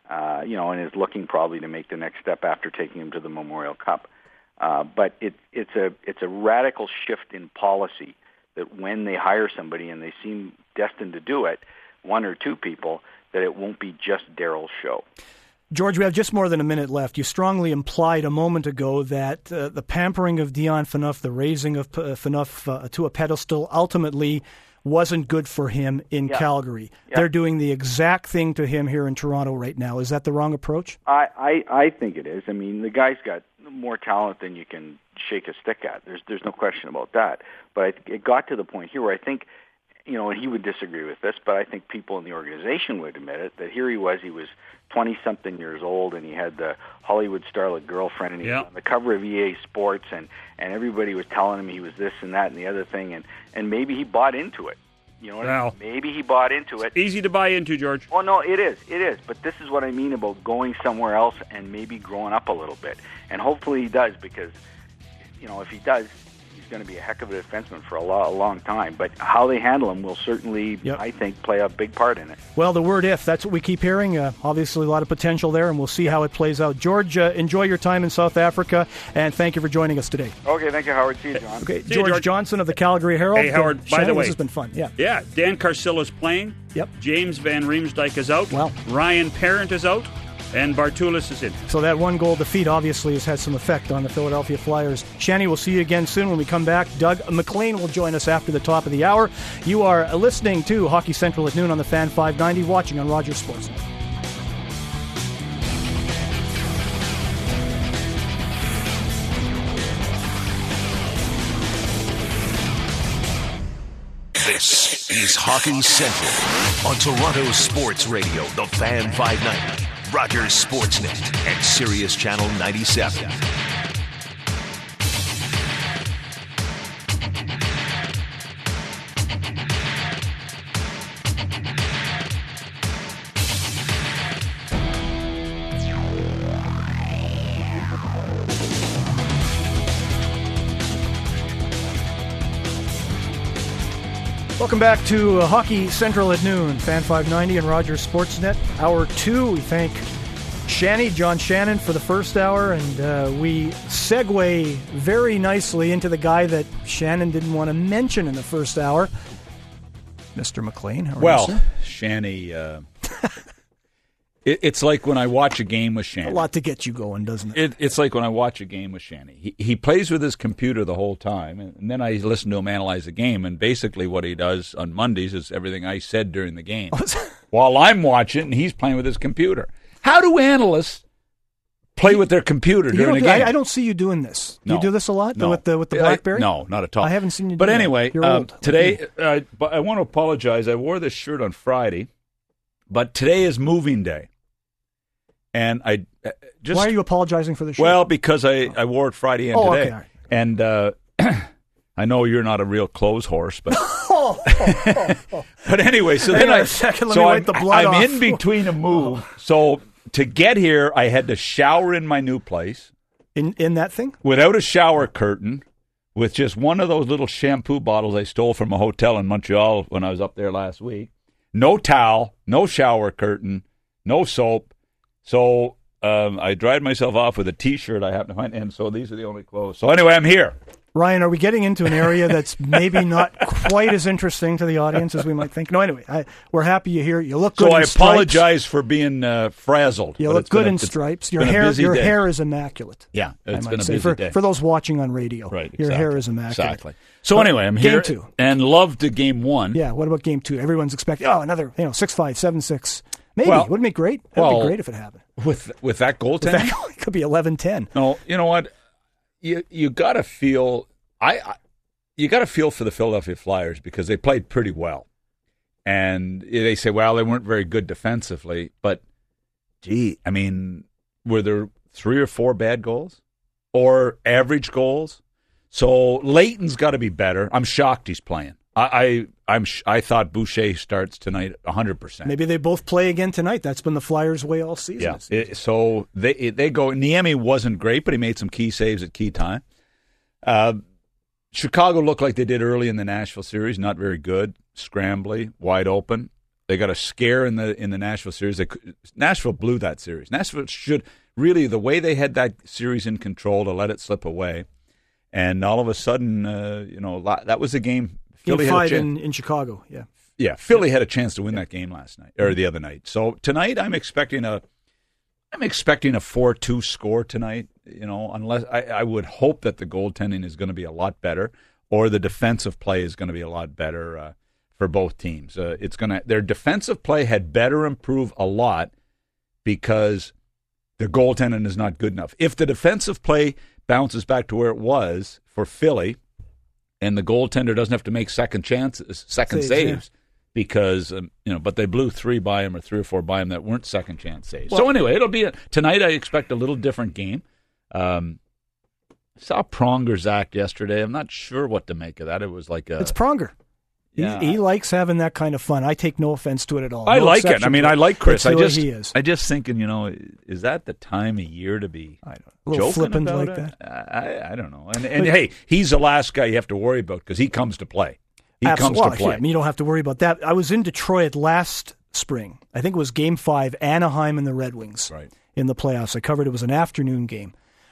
uh, you know, and is looking probably to make the next step after taking him to the Memorial Cup. Uh, but it, it's a it's a radical shift in policy that when they hire somebody and they seem destined to do it, one or two people, that it won't be just Daryl's show. George, we have just more than a minute left. You strongly implied a moment ago that uh, the pampering of Dion Phaneuf, the raising of uh, Phaneuf uh, to a pedestal, ultimately wasn't good for him in yeah. Calgary. Yeah. They're doing the exact thing to him here in Toronto right now. Is that the wrong approach? I, I, I think it is. I mean, the guy's got more talent than you can shake a stick at. There's there's no question about that. But I, it got to the point here where I think, you know, and he would disagree with this, but I think people in the organization would admit it, that here he was, he was twenty-something years old, and he had the Hollywood starlet girlfriend, and he yeah. was on the cover of E A Sports, and, and everybody was telling him he was this and that and the other thing, and, and maybe he bought into it. You know what well, I mean? Maybe he bought into it. Easy to buy into, George. Well, no, it is. It is. But this is what I mean about going somewhere else and maybe growing up a little bit. And hopefully he does, because, you know, if he does, he's going to be a heck of a defenseman for a, lo- a long time. But how they handle him will certainly, yep. I think, play a big part in it. Well, the word if, that's what we keep hearing. Uh, obviously, a lot of potential there, and we'll see how it plays out. George, uh, enjoy your time in South Africa, and thank you for joining us today. Okay, thank you, Howard. See you, John. Okay, See you, George, George Johnson of the Calgary Herald. Hey, Howard, Uh, by Shannon, the way. this has been fun. Yeah. Yeah, Dan Carcilla's playing. Yep. James Van Riemsdyk is out. Wow. Ryan Parent is out. And Bartulis is in. So that one-goal defeat obviously has had some effect on the Philadelphia Flyers. Shanny, we'll see you again soon when we come back. Doug McLean will join us after the top of the hour. You are listening to Hockey Central at noon on the Fan five ninety, watching on Rogers Sportsnet. This is Hockey Central on Toronto Sports Radio, the Fan five ninety, Rogers Sportsnet, and Sirius Channel ninety-seven. Welcome back to uh, Hockey Central at noon, Fan five ninety and Rogers Sportsnet. Hour two, we thank Shanny, John Shannon, for the first hour, and uh, we segue very nicely into the guy that Shannon didn't want to mention in the first hour, Mister McLean. How are well, you, sir? Shanny, uh, it, it's like when I watch a game with Shanny. A lot to get you going, doesn't it? it? It's like when I watch a game with Shanny. He, he plays with his computer the whole time, and, and then I listen to him analyze the game, and basically what he does on Mondays is everything I said during the game. While I'm watching, and he's playing with his computer. How do analysts play with their computer You during don't a do- game? I, I don't see you doing this. Do No. you do this a lot No. with the with the I- BlackBerry? no, not at all. I haven't seen you do But that. anyway, You're uh, old. today, uh, but I want to apologize. I wore this shirt on Friday, but today is moving day. And I uh, just... Why are you apologizing for the shirt? Well, because I, I wore it Friday and Oh, today. okay, all right. And uh, I know you're not a real clothes horse, but... but anyway, so Hang then on I... a second, let so me wipe I'm, the blood I'm off. in between a move. So to get here, I had to shower in my new place in in that thing? without a shower curtain, with just one of those little shampoo bottles I stole from a hotel in Montreal when I was up there last week. No towel, no shower curtain, no soap. So um, I dried myself off with a T-shirt I happened to find, and so these are the only clothes. So anyway, I'm here. Ryan, are we getting into an area that's maybe not quite as interesting to the audience as we might think? No, anyway, I, we're happy you're here. You look good So in I stripes. apologize for being uh, frazzled. You but look it's been good a- in it's stripes. Your been a hair, busy your day. hair is immaculate. Yeah, I it's might been a say. busy for, day. for those watching on radio. Right, Your exactly. hair is immaculate. Exactly. So But anyway, I'm game here two. and loved the game one. Yeah. What about game two? Everyone's expecting oh another you know six five seven six. Maybe Well, wouldn't it be great? That'd well, be great if it happened. With with that goaltending. That it could be eleven ten. No, you know what? You you got to feel I, I you got to feel for the Philadelphia Flyers because they played pretty well, and they say, well, they weren't very good defensively, but gee, I mean, were there three or four bad goals or average goals? So Leighton's got to be better. I'm shocked he's playing. I, I I'm sh- I thought Boucher starts tonight one hundred percent. Maybe they both play again tonight. That's been the Flyers' way all season. Yeah. it seems. It, so they they go. Niemi wasn't great, but he made some key saves at key time. Uh, Chicago looked like they did early in the Nashville series. Not very good, scrambly, wide open. They got a scare in the in the Nashville series. They, Nashville blew that series. Nashville should really, the way they had that series in control, to let it slip away, and all of a sudden, uh, you know, that was a game. Philly Game had a five chance. in, in Chicago. Yeah, yeah. Philly had a chance to win that game last night or the other night. So tonight, I'm expecting a, I'm expecting a four two score tonight. You know, unless I, I would hope that the goaltending is going to be a lot better, or the defensive play is going to be a lot better. Uh, For both teams, uh, it's gonna. Their defensive play had better improve a lot because their goaltending is not good enough. If the defensive play bounces back to where it was for Philly, and the goaltender doesn't have to make second chances, second Saves, saves, yeah. because um, you know, but they blew three by him or three or four by him that weren't second chance saves. Well, so anyway, it'll be a, tonight. I expect a little different game. Um, I saw Pronger's act yesterday. I'm not sure what to make of that. It was like a, it's Pronger. Yeah. He, he likes having that kind of fun. I take no offense to it at all. I no like it. I mean, I like Chris. I I just, he is. I just thinking, you know, is that the time of year to be I don't, a little joking flippant about like it? that? I, I don't know. And, and hey, he's the last guy you have to worry about because he comes to play. He Absolutely. comes to play. Yeah, I mean, you don't have to worry about that. I was in Detroit last spring. I think it was Game Five, Anaheim and the Red Wings right. in the playoffs. I covered it. It was an afternoon game.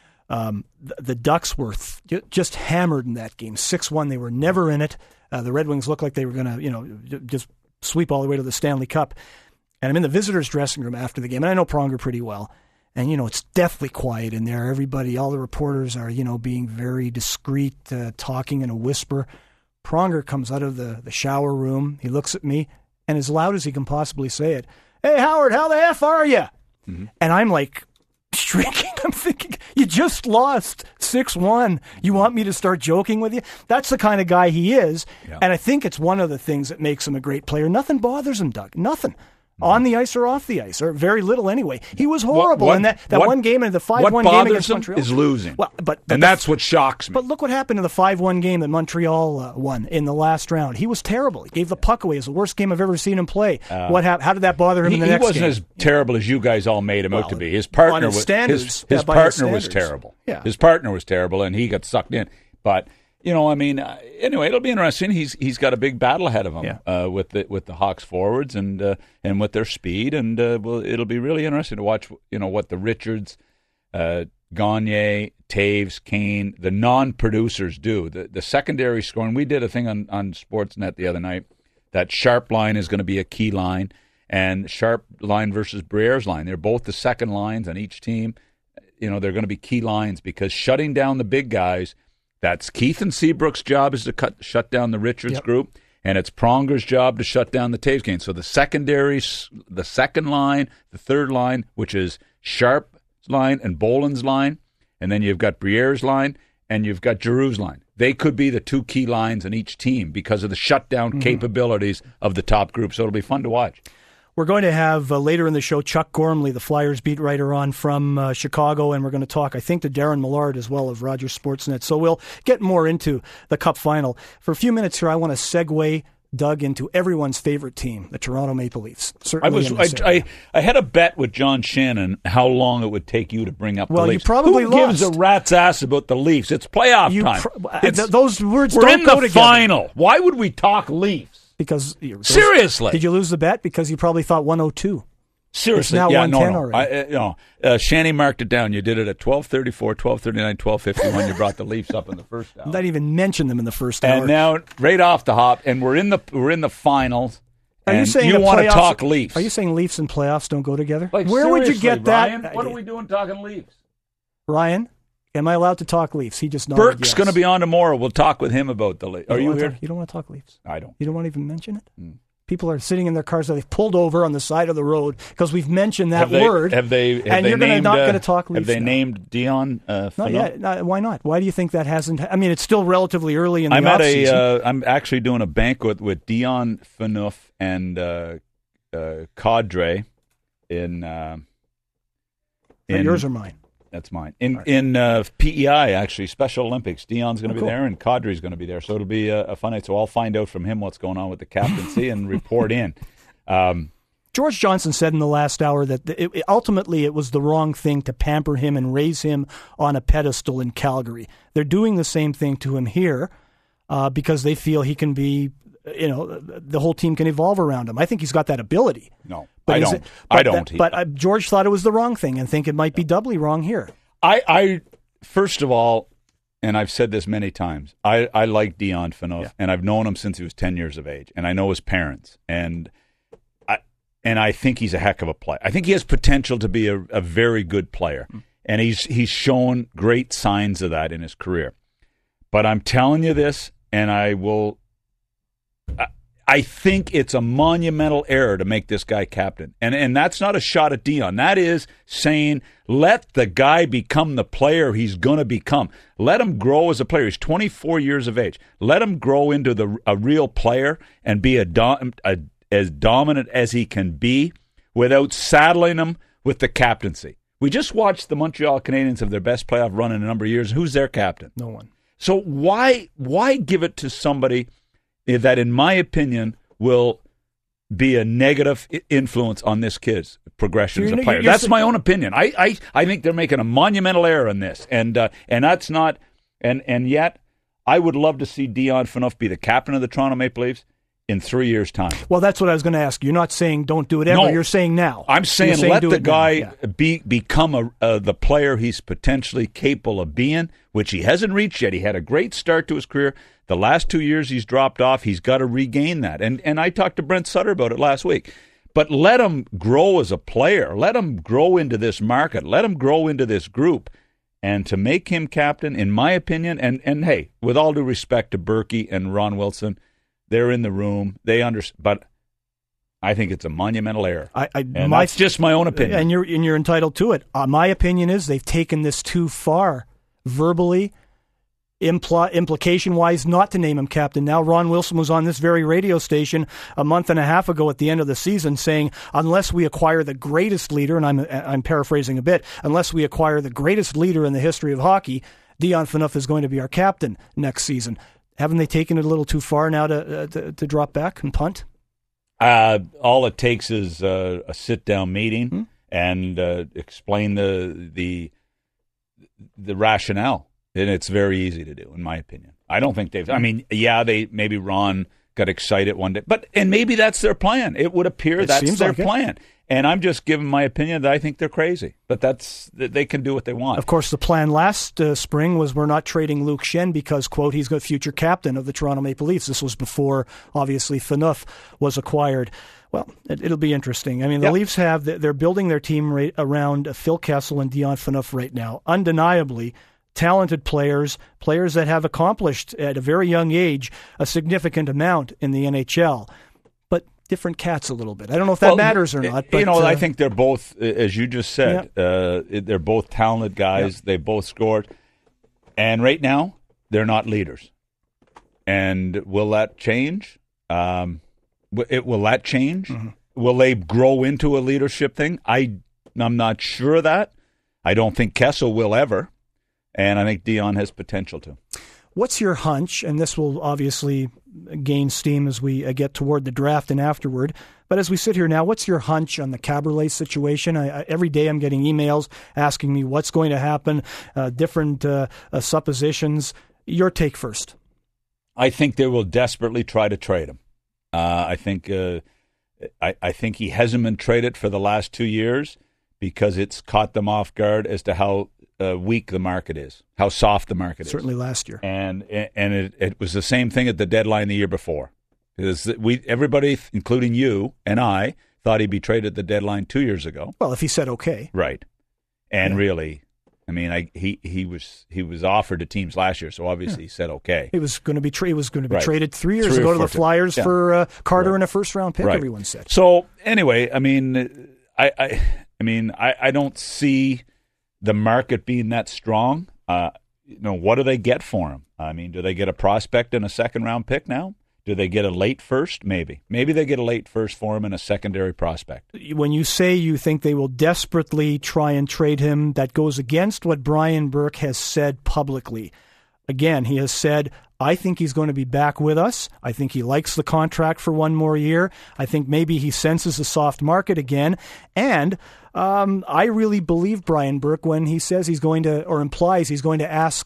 Um, the, the Ducks were th- just hammered in that game, six one. They were never in it. Uh, the Red Wings looked like they were going to, you know, just sweep all the way to the Stanley Cup. And I'm in the visitors' dressing room after the game, and I know Pronger pretty well. And, you know, it's deathly quiet in there. Everybody, all the reporters are, you know, being very discreet, uh, talking in a whisper. Pronger comes out of the, the shower room. He looks at me, and as loud as he can possibly say it, "Hey, Howard, how the F are you?" Mm-hmm. And I'm like, shrinking. I'm thinking, you just lost six one. You want me to start joking with you? That's the kind of guy he is. Yeah. And I think it's one of the things that makes him a great player. Nothing bothers him, Doug. Nothing. Mm-hmm. On the ice or off the ice, or very little anyway. He was horrible what, what, in that, that what, one game in the five one game against him Montreal. Is losing. Well, but, but and the, that's what shocks me. But look what happened in the five one game that Montreal uh, won in the last round. He was terrible. He gave the puck away. It was the worst game I've ever seen him play. Uh, what happened? How did that bother him he, in the he next game? He wasn't as terrible as you guys all made him well, out to be. His partner his was standards, his, his yeah, partner his was terrible. Yeah. His partner was terrible, and he got sucked in. But you know, I mean, uh, anyway, it'll be interesting. He's he's got a big battle ahead of him yeah. uh, with the with the Hawks forwards and uh, and with their speed, and uh, well, it'll be really interesting to watch. You know what the Richards, uh, Gagne, Taves, Kane, the non-producers do. The the secondary scoring. We did a thing on on Sportsnet the other night that Sharp line is going to be a key line, and Sharp line versus Briere's line. They're both the second lines on each team. You know, they're going to be key lines because shutting down the big guys. That's Keith and Seabrook's job is to cut, shut down the Richards yep. group, and it's Pronger's job to shut down the Taves game. So the secondary, the second line, the third line, which is Sharp's line and Boland's line, and then you've got Briere's line, and you've got Giroux's line. They could be the two key lines in each team because of the shutdown mm-hmm. capabilities of the top group. So it'll be fun to watch. We're going to have uh, later in the show Chuck Gormley, the Flyers beat writer, on from uh, Chicago, and we're going to talk, I think, to Darren Millard as well of Rogers Sportsnet. So we'll get more into the Cup final. For a few minutes here, I want to segue, Doug, into everyone's favorite team, the Toronto Maple Leafs. Certainly, I was I, I, I had a bet with John Shannon how long it would take you to bring up well, the Leafs. You probably Who lost. gives a rat's ass about the Leafs? It's playoff you time. Pro- it's, th- those words we're don't in go the together. final. Why would we talk Leafs? Because those, seriously, did you lose the bet because you probably thought one oh two? Seriously, it's now yeah, one ten no, no. already. I, you know, uh, Shanny marked it down. You did it at twelve thirty-four, twelve thirty-nine, twelve fifty-one. You brought the Leafs up in the first hour. Not even mention them in the first and hour. And now, right off the hop, and we're in the we're in the finals. Are you and saying you want to playoffs, talk Leafs? Are you saying Leafs and playoffs don't go together? Like, where would you get Ryan, that? What are we doing talking Leafs? Ryan, am I allowed to talk Leafs? He just nodded Burke's yes. going to be on tomorrow. We'll talk with him about the Leafs. Are you, you here? Talk, you don't want to talk Leafs? I don't. You don't want to even mention it? Mm. People are sitting in their cars that they've pulled over on the side of the road because we've mentioned that have they, word. Have they? Have and they you're named, gonna, not uh, going to talk Leafs Have they now. named Dion? Uh, not yet. No, why not? Why do you think that hasn't? I mean, it's still relatively early in the I'm at offseason. a. Uh, I'm actually doing a banquet with Dion Phaneuf and uh, uh, Cadre in. Uh, in yours or mine? That's mine. In right. in uh, P E I, actually, Special Olympics. Dion's going to oh, be cool. there, and Cadre's going to be there. So it'll be a, a fun night. So I'll find out from him what's going on with the captaincy and report in. Um, George Johnson said in the last hour that it, it, ultimately it was the wrong thing to pamper him and raise him on a pedestal in Calgary. They're doing the same thing to him here uh, because they feel he can be you know, the whole team can evolve around him. I think he's got that ability. No, but I don't. It, but I don't. That, but uh, George thought it was the wrong thing and think it might be doubly wrong here. I, I first of all, and I've said this many times, I, I like Dion Phaneuf, yeah. and I've known him since he was ten years of age, and I know his parents, and I and I think he's a heck of a player. I think he has potential to be a, a very good player, mm. and he's he's shown great signs of that in his career. But I'm telling you this, and I will. I, I think it's a monumental error to make this guy captain. And and that's not a shot at Dion. That is saying, let the guy become the player he's going to become. Let him grow as a player. He's twenty-four years of age. Let him grow into the a real player and be a, dom, a as dominant as he can be without saddling him with the captaincy. We just watched the Montreal Canadiens have their best playoff run in a number of years. Who's their captain? No one. So why why give it to somebody that, in my opinion, will be a negative influence on this kid's progression you're, as a player? That's my own opinion. I, I, I think they're making a monumental error in this, and uh, and that's not. And and yet, I would love to see Dion Phaneuf be the captain of the Toronto Maple Leafs in three years' time. Well, that's what I was going to ask. You're not saying don't do it ever. No, you're saying now. I'm saying, saying let the guy yeah. be become a, uh, the player he's potentially capable of being, which he hasn't reached yet. He had a great start to his career. The last two years he's dropped off. He's got to regain that. And and I talked to Brent Sutter about it last week. But let him grow as a player. Let him grow into this market. Let him grow into this group. And to make him captain, in my opinion, and, and hey, with all due respect to Berkey and Ron Wilson, they're in the room. They understand. But I think it's a monumental error. I, I, and my, that's just my own opinion. And you're, and you're entitled to it. Uh, my opinion is they've taken this too far verbally, Impl- implication-wise, not to name him captain. Now, Ron Wilson was on this very radio station a month and a half ago at the end of the season saying, unless we acquire the greatest leader, and I'm I'm paraphrasing a bit, unless we acquire the greatest leader in the history of hockey, Dion Phaneuf is going to be our captain next season. Haven't they taken it a little too far now to uh, to, to drop back and punt? Uh, all it takes is uh, a sit-down meeting hmm? and uh, explain the the the rationale. And it's very easy to do, in my opinion. I don't think they've. I mean, yeah, they maybe Ron got excited one day, but and maybe that's their plan. It would appear it that's their like plan. It. And I'm just giving my opinion that I think they're crazy, but that's they can do what they want. Of course, the plan last uh, spring was we're not trading Luke Schenn because, quote, he's the future captain of the Toronto Maple Leafs. This was before, obviously, Phaneuf was acquired. Well, it, it'll be interesting. I mean, the yep. Leafs have they're building their team right around Phil Kessel and Dion Phaneuf right now, undeniably. Talented players, players that have accomplished at a very young age a significant amount in the N H L, but different cats a little bit. I don't know if that well, matters or not. But, you know, uh, I think they're both, as you just said, yeah. uh, they're both talented guys. Yeah. They both scored. And right now, they're not leaders. And will that change? Um, it, will that change? Mm-hmm. Will they grow into a leadership thing? I, I'm not sure of that. I don't think Kessel will ever. And I think Dion has potential to. What's your hunch? And this will obviously gain steam as we get toward the draft and afterward. But as we sit here now, what's your hunch on the Caberlet situation? I, I, every day I'm getting emails asking me what's going to happen, uh, different uh, uh, suppositions. Your take first. I think they will desperately try to trade him. Uh, I think uh, I, I think he hasn't been traded for the last two years because it's caught them off guard as to how Uh, weak the market is, how soft the market Certainly is. Certainly last year. And and it, it was the same thing at the deadline the year before. Because we, everybody, including you and I, thought he'd be traded at the deadline two years ago. Well, if he said okay. Right. And yeah. really, I mean, I, he, he was he was offered to teams last year, so obviously yeah. he said okay. He was going to be, tra- he was going to be right. traded three years three ago to the Flyers yeah. for uh, Carter right. and a first-round pick, right. everyone said. So, anyway, I mean, I, I, I mean, I, I don't see the market being that strong. Uh, you know, what do they get for him? I mean, do they get a prospect and a second round pick now? Do they get a late first? Maybe. Maybe they get a late first for him and a secondary prospect. When you say you think they will desperately try and trade him, that goes against what Brian Burke has said publicly. Again, he has said, I think he's going to be back with us. I think he likes the contract for one more year. I think maybe he senses a soft market again. And um, I really believe Brian Burke when he says he's going to, or implies he's going to ask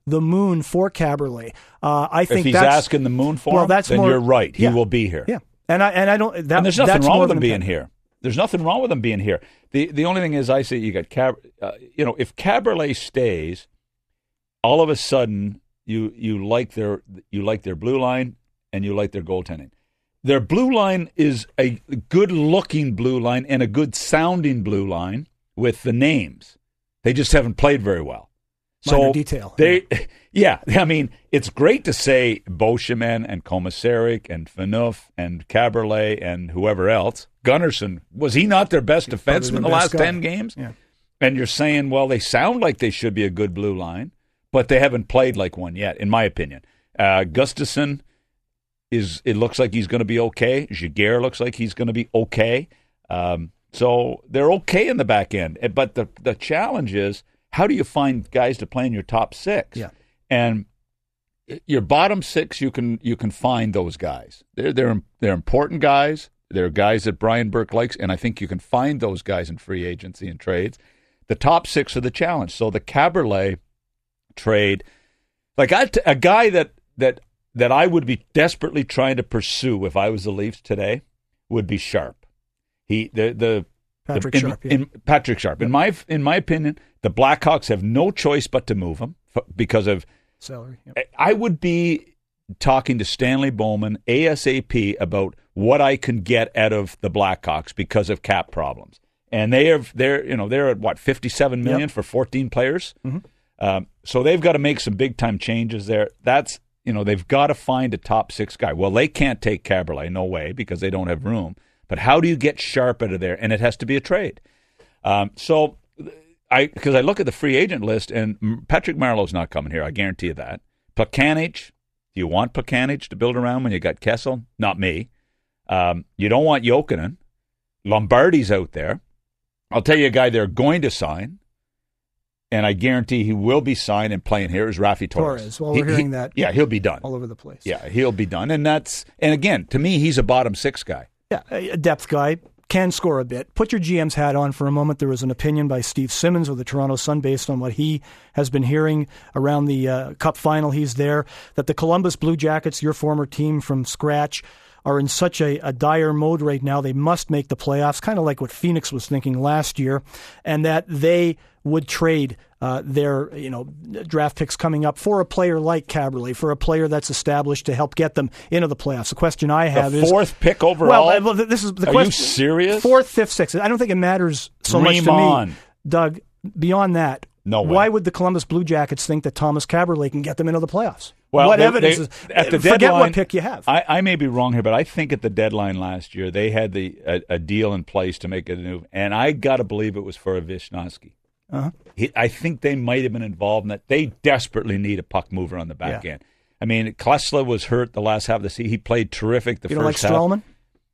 the moon for Caberlet. Uh, I think if he's that's, asking the moon for well, him, that's then more, you're right. He yeah, will be here. Yeah, and I and I don't. That, and there's nothing that's wrong more with him than being that. here. There's nothing wrong with him being here. The the only thing is, I say you got Cab. Uh, you know, if Caberlet stays, all of a sudden you you like their you like their blue line and you like their goaltending. Their blue line is a good-looking blue line and a good-sounding blue line with the names. They just haven't played very well. Minor So detail. They, yeah, I mean, it's great to say Beauchemin and Komisarek and Phaneuf and Caberlet and whoever else. Gunnarsson, was he not their best defenseman in the last guy. ten games? Yeah. And you're saying, well, they sound like they should be a good blue line, but they haven't played like one yet, in my opinion. Uh, Gustafsson, is it looks like he's going to be okay. Giguère looks like he's going to be okay. Um, so they're okay in the back end. But the the challenge is, how do you find guys to play in your top six? Yeah. And your bottom six, you can you can find those guys. They're they're they're important guys. They're guys that Brian Burke likes, and I think you can find those guys in free agency and trades. The top six are the challenge. So the Caberlet trade, like I, a guy that that that I would be desperately trying to pursue if I was the Leafs today would be Sharp. He the the Patrick the, in, Sharp. Yeah. in, Patrick Sharp. In my in my opinion, the Blackhawks have no choice but to move him because of salary. Yep. I would be talking to Stanley Bowman ASAP about what I can get out of the Blackhawks because of cap problems. And they have they're you know they're at what fifty-seven million Yep. for fourteen players. Mm-hmm. Um, so they've got to make some big time changes there. That's you know they've got to find a top six guy. Well, they can't take Caberlet, no way, because they don't have room. But how do you get Sharp out of there? And it has to be a trade. Um, so I because I look at the free agent list, and Patrick Marleau's not coming here. I guarantee you that. Plekanec, do you want Plekanec to build around when you got Kessel? Not me. Um, you don't want Jokinen. Lombardi's out there. I'll tell you a guy they're going to sign, and I guarantee he will be signed and playing here, is Rafi Torres. Torres. Well, we're He- hearing he- that Yeah, he'll be done. all over the place. Yeah, he'll be done. And that's and again, to me, he's a bottom six guy. Yeah, a depth guy, can score a bit. Put your G M's hat on for a moment. There was an opinion by Steve Simmons of the Toronto Sun based on what he has been hearing around the uh, Cup final. He's there, that the Columbus Blue Jackets, your former team from scratch, are in such a, a dire mode right now. They must make the playoffs, kind of like what Phoenix was thinking last year, and that they would trade uh, their you know draft picks coming up for a player like Caberlet, for a player that's established to help get them into the playoffs. The question I have The is fourth pick overall. Well, well, this is the Are question. you serious? Fourth, fifth, sixth. I don't think it matters so much Dream to on. me, Doug. Beyond that, No way. why would the Columbus Blue Jackets think that Thomas Caberlet can get them into the playoffs? Well, what they- evidence they- is at the forget deadline, what pick you have? I, I may be wrong here, but I think at the deadline last year they had the a, a deal in place to make a move, and I got to believe it was for a Vishnowsky. Uh-huh. He, I think they might have been involved in that. They desperately need a puck mover on the back Yeah. end. I mean, Klesla was hurt the last half of the season. He played terrific the you don't like first half. Stralman?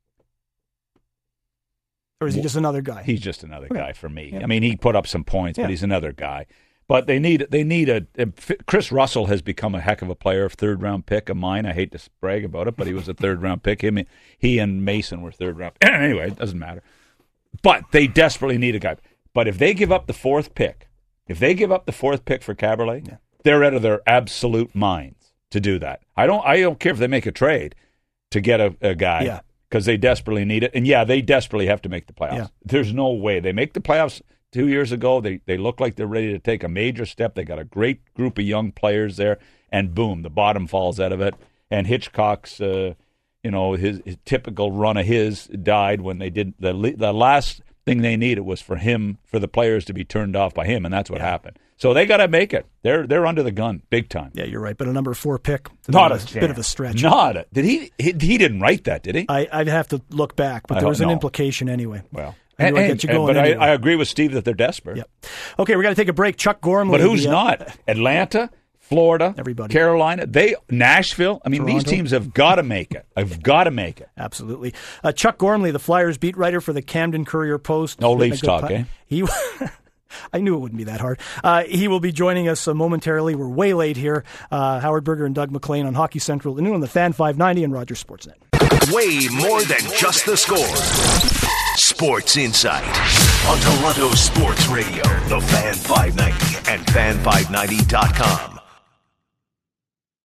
Or is he Well, just another guy? He's just another Okay. guy for me. Yeah. I mean, he put up some points, Yeah. but he's another guy. But they need they need a, a Chris Russell has become a heck of a player, a third round pick of mine. I hate to brag about it, but he was a third round pick. Him, he and Mason were third round. Anyway, it doesn't matter. But they desperately need a guy. But if they give up the fourth pick, if they give up the fourth pick for Caberlet, Yeah. they're out of their absolute minds to do that. I don't I don't care if they make a trade to get a, a guy. Yeah. Because they desperately need it. And, yeah, they desperately have to make the playoffs. Yeah. There's no way. They make the playoffs two years ago. They they look like they're ready to take a major step. They got a great group of young players there. And, boom, the bottom falls out of it. And Hitchcock's, uh, you know, his, his typical run of his died when they did. The, the last thing they needed was for him, for the players to be turned off by him. And that's what Yeah. happened. So they got to make it. They're they're under the gun big time. Yeah, you're right. But a number four pick, it's Not a bit, of a, bit of a stretch. Not a, did he, he? He didn't write that, did he? I, I'd have to look back, but I there was don't an know. implication anyway. Well, I knew and, I'd and- get you going but anyway. I, I agree with Steve that they're desperate. Yep. Okay, we got to take a break. Chuck Gormley. But who's the, uh, not? Atlanta, Florida, Everybody. Carolina, they Nashville. I mean, these Toronto. teams have got to make it. Have got to make it. Absolutely. Uh, Chuck Gormley, the Flyers beat writer for the Camden Courier Post. No Getting a Leafs good talk, pu- eh? He, I knew it wouldn't be that hard. Uh, he will be joining us uh, momentarily. We're way late here. Uh, Howard Berger and Doug McLean on Hockey Central at noon on the Fan five ninety and Rogers Sportsnet. Way more than just the score. Sports Insight on Toronto Sports Radio, the Fan five ninety and fan five ninety dot com.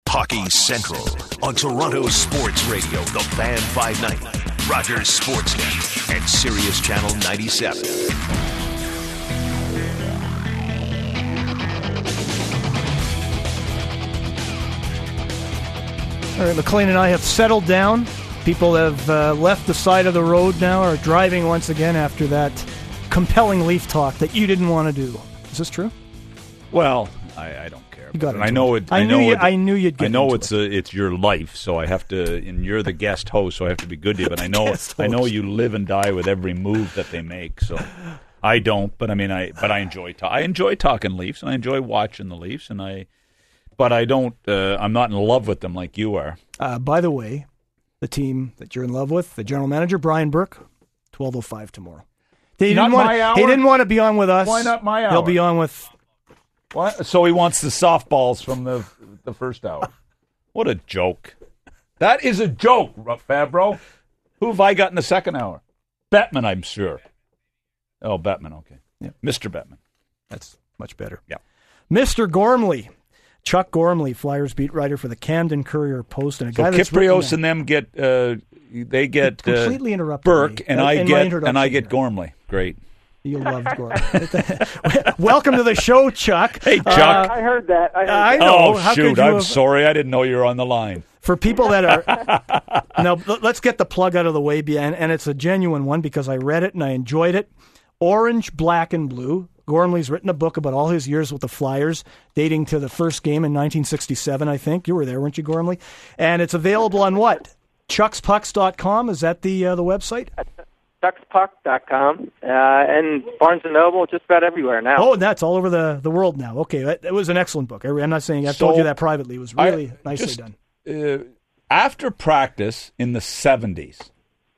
Hockey Central on Toronto Sports Radio, the Fan five ninety, Rogers Sportsnet, and Sirius Channel ninety-seven. All right, McLean and I have settled down. People have uh, left the side of the road now, are driving once again after that compelling Leaf talk that you didn't want to do. Is this true? Well, I, I don't care. You got I know it. I, I knew know you, it, I knew you'd get I know into it's it. a, it's your life, so I have to. And you're the guest host, so I have to be good to you. But I know I know you live and die with every move that they make. So I don't. But I mean, I but I enjoy. Ta- I enjoy talking Leafs, and I enjoy watching the Leafs, and I. But I don't. Uh, I'm not in love with them like you are. Uh, by the way, the team that you're in love with, the general manager Brian Burke, twelve oh five tomorrow. He Not didn't want. my hour? He didn't want to be on with us. Why not my hour? He'll be on with. What? So he wants the softballs from the the first hour. What a joke! That is a joke, Fabro. Who have I got in the second hour? Bettman, I'm sure. Oh, Bettman. Okay, yeah, Mister Bettman. That's much better. Yeah, Mister Gormley, Chuck Gormley, Flyers beat writer for the Camden Courier Post, and a so guy that's Kyprios and them get uh, they get uh, completely interrupted Burke, me. and uh, I get and I get here. Gormley. Great. You loved Gormley. Welcome to the show, Chuck. Hey, Chuck. Uh, I heard that. I, heard I that. know. Oh How shoot! could you I'm have- sorry. I didn't know you were on the line. For people that are now, let's get the plug out of the way, and, and it's a genuine one because I read it and I enjoyed it. Orange, Black, and Blue. Gormley's written a book about all his years with the Flyers, dating to the first game in nineteen sixty-seven, I think. You were there, weren't you, Gormley? And it's available on what? chucks pucks dot com? Is that the uh, the website? chucks puck dot com uh, and Barnes and Noble, just about everywhere now. Oh, and that's all over the, the world now. Okay, it, it was an excellent book. I, I'm not saying I've So, told you that privately. It was really I, nicely just, done. Uh, after practice in the seventies,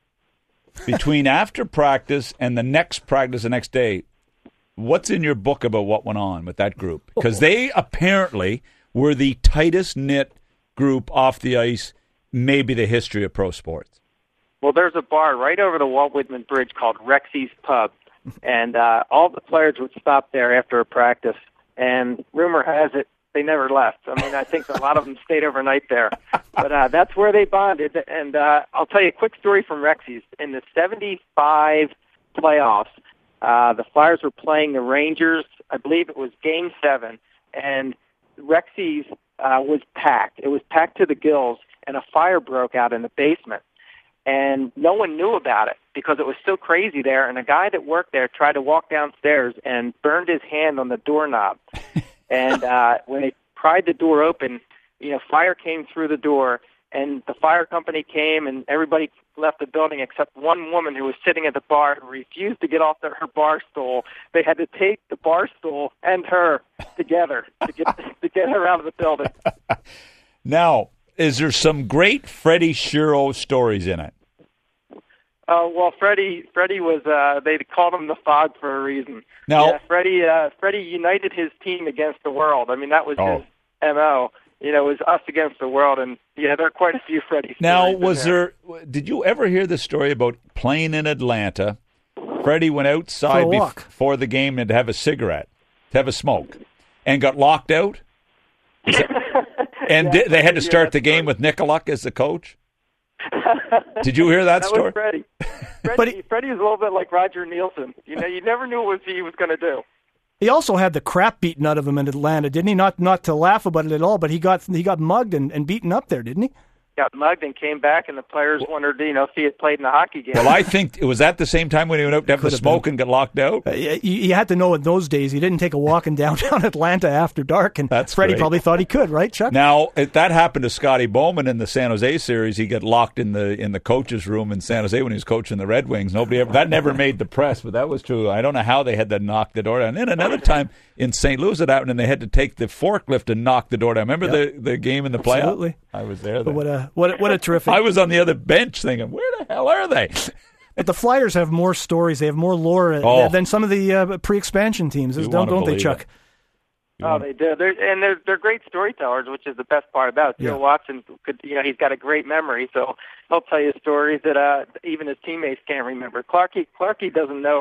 between after practice and the next practice the next day, what's in your book about what went on with that group? Because they apparently were the tightest knit group off the ice, maybe the history of pro sports. Well, there's a bar right over the Walt Whitman Bridge called Rexy's Pub, and uh, all the players would stop there after a practice, and rumor has it they never left. I mean, I think a lot of them stayed overnight there. But uh, that's where they bonded, and uh, I'll tell you a quick story from Rexy's. In the seventy-five playoffs, uh, the Flyers were playing the Rangers. I believe it was Game seven, and Rexy's uh, was packed. It was packed to the gills, and a fire broke out in the basement. And no one knew about it because it was so crazy there. And a guy that worked there tried to walk downstairs and burned his hand on the doorknob. And uh, when they pried the door open, you know, fire came through the door, and the fire company came, and everybody left the building except one woman who was sitting at the bar who refused to get off the, her bar stool. They had to take the bar stool and her together to get to get her out of the building. Now, is there some great Freddie Shero stories in it? Uh, well, Freddie, Freddie was, uh, they called him the Fog for a reason. Now, yeah, Freddie, uh, Freddie united his team against the world. I mean, that was Oh. his M O. You know, it was us against the world, and yeah, there are quite a few Freddie Now, stories in was there. there? Did you ever hear the story about playing in Atlanta? Freddie went outside For a walk. before the game and to have a cigarette, to have a smoke, and got locked out. Is that- and Yeah, di- they had to yeah, start that the game story. with Nicoluk as the coach. Did you hear that, That story? was Freddie. Freddie, But he- Freddie was a little bit like Roger Nielsen. You know, you never knew what he was going to do. He also had the crap beaten out of him in Atlanta, didn't he? Not not to laugh about it at all, but he got he got mugged and, and beaten up there, didn't he? Got mugged and came back, and the players wondered, you know, if he had played in a hockey game. Well, I think it was at the same time when he went out to have the Could have smoke and got locked out. Uh, you, you had to know in those days he didn't take a walk in downtown Atlanta after dark, and That's Freddie great. probably thought he could, right, Chuck? Now, if that happened to Scotty Bowman in the San Jose series. He got locked in the in the coach's room in San Jose when he was coaching the Red Wings. Nobody ever that never made the press, but that was true. I don't know how they had to knock the door down. And then another time in Saint Louis it happened, and they had to take the forklift and knock the door down. Remember Yep. the, the game in the playoff? Absolutely. I was there. But Then. what a what a, what a terrific. I was on the other bench thinking, where the hell are they? But the Flyers have more stories. They have more lore uh, Oh. than some of the uh, pre-expansion teams, You don't wanna don't they, believe Chuck? it. Oh, they do. They're, and they're they're great storytellers, which is the best part about it. Yeah. Joe Watson could, you know, he's got a great memory, so he'll tell you stories that uh, even his teammates can't remember. Clarkie Clarkie doesn't know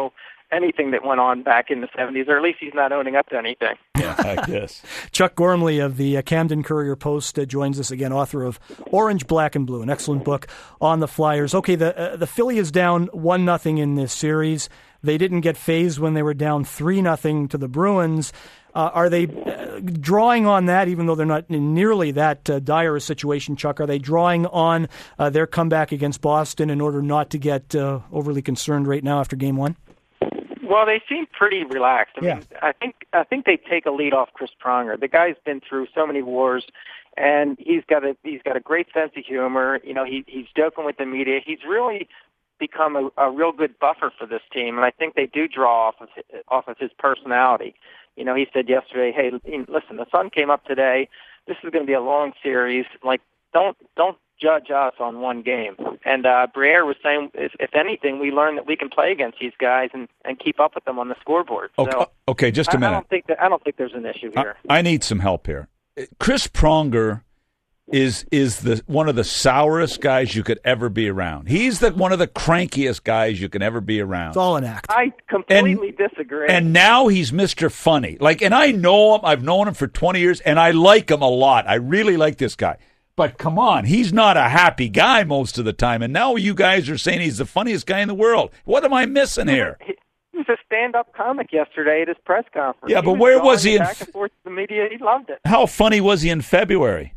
anything that went on back in the seventies, or at least he's not owning up to anything. Yeah, I guess. Chuck Gormley of the uh, Camden Courier-Post uh, joins us again, author of Orange, Black, and Blue, an excellent book on the Flyers. Okay, the uh, the Philly is down one nothing in this series. They didn't get phased when they were down three nothing to the Bruins. Uh, are they uh, drawing on that, even though they're not in nearly that uh, dire a situation, Chuck? Are they drawing on uh, their comeback against Boston in order not to get uh, overly concerned right now after Game One? Well, they seem pretty relaxed. I yeah. mean, I think I think they take a lead off Chris Pronger. The guy's been through so many wars, and he's got a he's got a great sense of humor. You know, he he's joking with the media. He's really become a, a real good buffer for this team, and I think they do draw off of off of his personality. You know, he said yesterday, "Hey, listen, the sun came up today. This is going to be a long series. Like, don't don't judge us on one game." And uh, Briere was saying, if, if anything, we learned that we can play against these guys and, and keep up with them on the scoreboard. Okay, so, okay just a I, minute. I don't think that I don't think there's an issue here. I, I need some help here. Chris Pronger is is the one of the sourest guys you could ever be around. He's the one of the crankiest guys you can ever be around. It's all an act. I completely and, disagree. And now he's Mister Funny. Like, and I know him. I've known him for twenty years, and I like him a lot. I really like this guy. But come on, he's not a happy guy most of the time. And now you guys are saying he's the funniest guy in the world. What am I missing here? He, he was a stand-up comic yesterday at his press conference. Yeah, he but was where was he? In back and forth to the media. He loved it. How funny was he in February?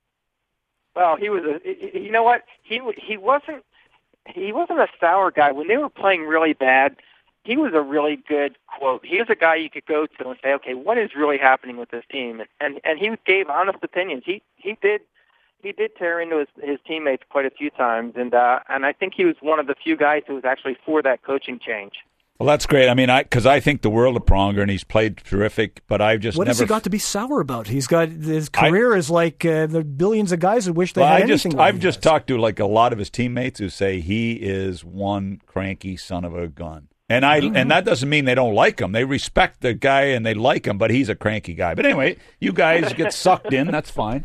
Well, he was a. You know what? He he wasn't. He wasn't a sour guy when they were playing really bad. He was a really good quote. He was a guy you could go to and say, "Okay, what is really happening with this team?" And and, and he gave honest opinions. He he did. He did tear into his, his teammates quite a few times, and uh, and I think he was one of the few guys who was actually for that coaching change. Well, that's great. I mean, I because I think the world of Pronger, and he's played terrific. But I've just what never. has he got to be sour about? He's got his career I, is like uh, the billions of guys who wish they well, had I just, anything. Like I've just talked to like a lot of his teammates who say he is one cranky son of a gun, and I mm-hmm. and that doesn't mean they don't like him. They respect the guy and they like him, but he's a cranky guy. But anyway, you guys get sucked in. That's fine.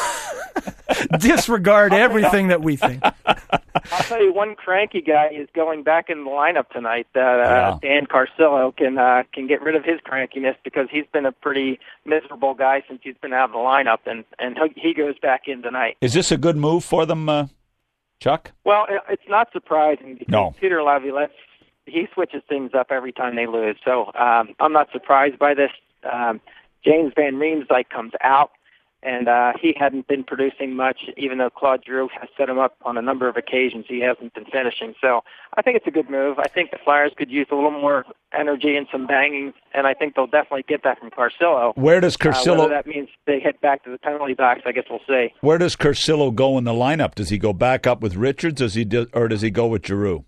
Disregard everything that we think. I'll tell you, one cranky guy is going back in the lineup tonight. That uh, yeah. Dan Carcillo can uh, can get rid of his crankiness because he's been a pretty miserable guy since he's been out of the lineup, and and he goes back in tonight. Is this a good move for them, uh, Chuck? Well, it's not surprising because no. Peter Laviolette, he switches things up every time they lose. So um, I'm not surprised by this. Um, James Van Riemsdyk comes out. And uh, he hadn't been producing much, even though Claude Giroux has set him up on a number of occasions. He hasn't been finishing. So I think it's a good move. I think the Flyers could use a little more energy and some banging, and I think they'll definitely get that from Carcillo. Where does Carcillo... Uh, whether that means they head back to the penalty box, I guess we'll see. Where does Carcillo go in the lineup? Does he go back up with Richards, does he do, or does he go with Giroux?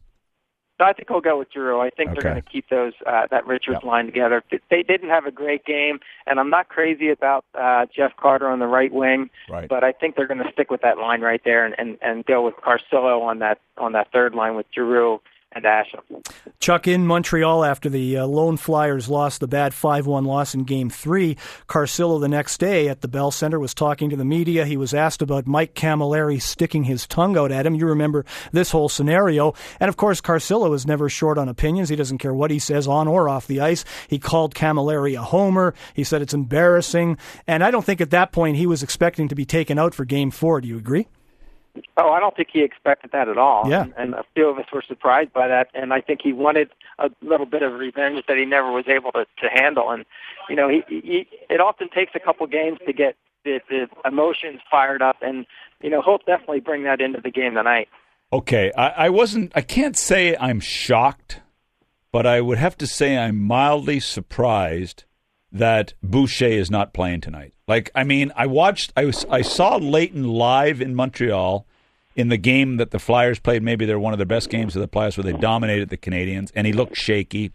I think he'll go with Giroux. I think okay. they're going to keep those uh, that Richards yep. line together. They didn't have a great game, and I'm not crazy about uh, Jeff Carter on the right wing. Right. But I think they're going to stick with that line right there and, and, and go with Carcillo on that on that third line with Giroux and Asham. Chuck, in Montreal after the uh, lone Flyers lost the bad five one loss in Game three, Carcillo the next day at the Bell Center was talking to the media. He was asked about Mike Camilleri sticking his tongue out at him. You remember this whole scenario. And, of course, Carcillo is never short on opinions. He doesn't care what he says on or off the ice. He called Camilleri a homer. He said it's embarrassing. And I don't think at that point he was expecting to be taken out for Game four. Do you agree? Oh, I don't think he expected that at all. Yeah. And, and a few of us were surprised by that. And I think he wanted a little bit of revenge that he never was able to, to handle. And, you know, he, he it often takes a couple games to get the, the emotions fired up. And, you know, he'll definitely bring that into the game tonight. Okay. I, I wasn't, I can't say I'm shocked, but I would have to say I'm mildly surprised that Boucher is not playing tonight. Like, I mean, I watched, I was, I saw Leighton live in Montreal in the game that the Flyers played. Maybe they're one of their best games of the playoffs where they dominated the Canadians, and he looked shaky.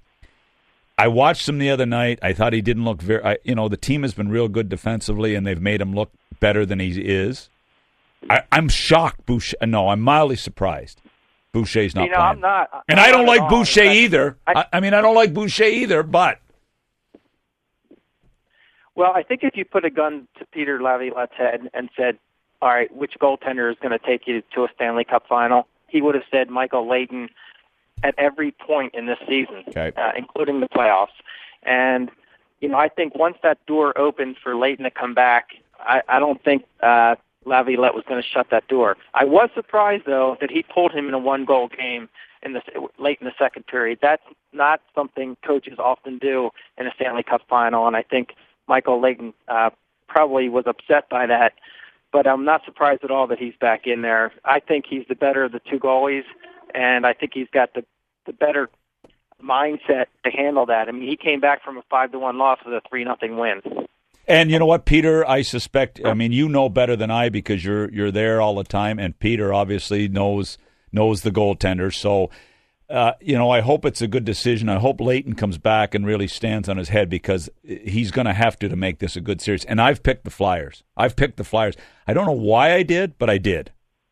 I watched him the other night. I thought he didn't look very, I, you know, the team has been real good defensively, and they've made him look better than he is. I, I'm shocked, Boucher. No, I'm mildly surprised. Boucher's not you know, playing. I'm not. I'm and I don't like Boucher I, either. I, I mean, I don't like Boucher either, but. Well, I think if you put a gun to Peter Laviolette's head and said, all right, which goaltender is going to take you to a Stanley Cup final, he would have said Michael Leighton at every point in this season, okay. uh, including the playoffs. And, you know, I think once that door opens for Leighton to come back, I, I don't think uh, Laviolette was going to shut that door. I was surprised, though, that he pulled him in a one-goal game in the late in the second period. That's not something coaches often do in a Stanley Cup final, and I think Michael Leighton uh, probably was upset by that. But I'm not surprised at all that he's back in there. I think he's the better of the two goalies, and I think he's got the, the better mindset to handle that. I mean, he came back from a five to one loss with a three nothing win. And you know what, Peter? I suspect. I mean, you know better than I because you're you're there all the time, and Peter obviously knows knows the goaltender. So, uh, you know, I hope it's a good decision. I hope Leighton comes back and really stands on his head because he's going to have to to make this a good series. And I've picked the Flyers. I've picked the Flyers. I don't know why I did, but I did.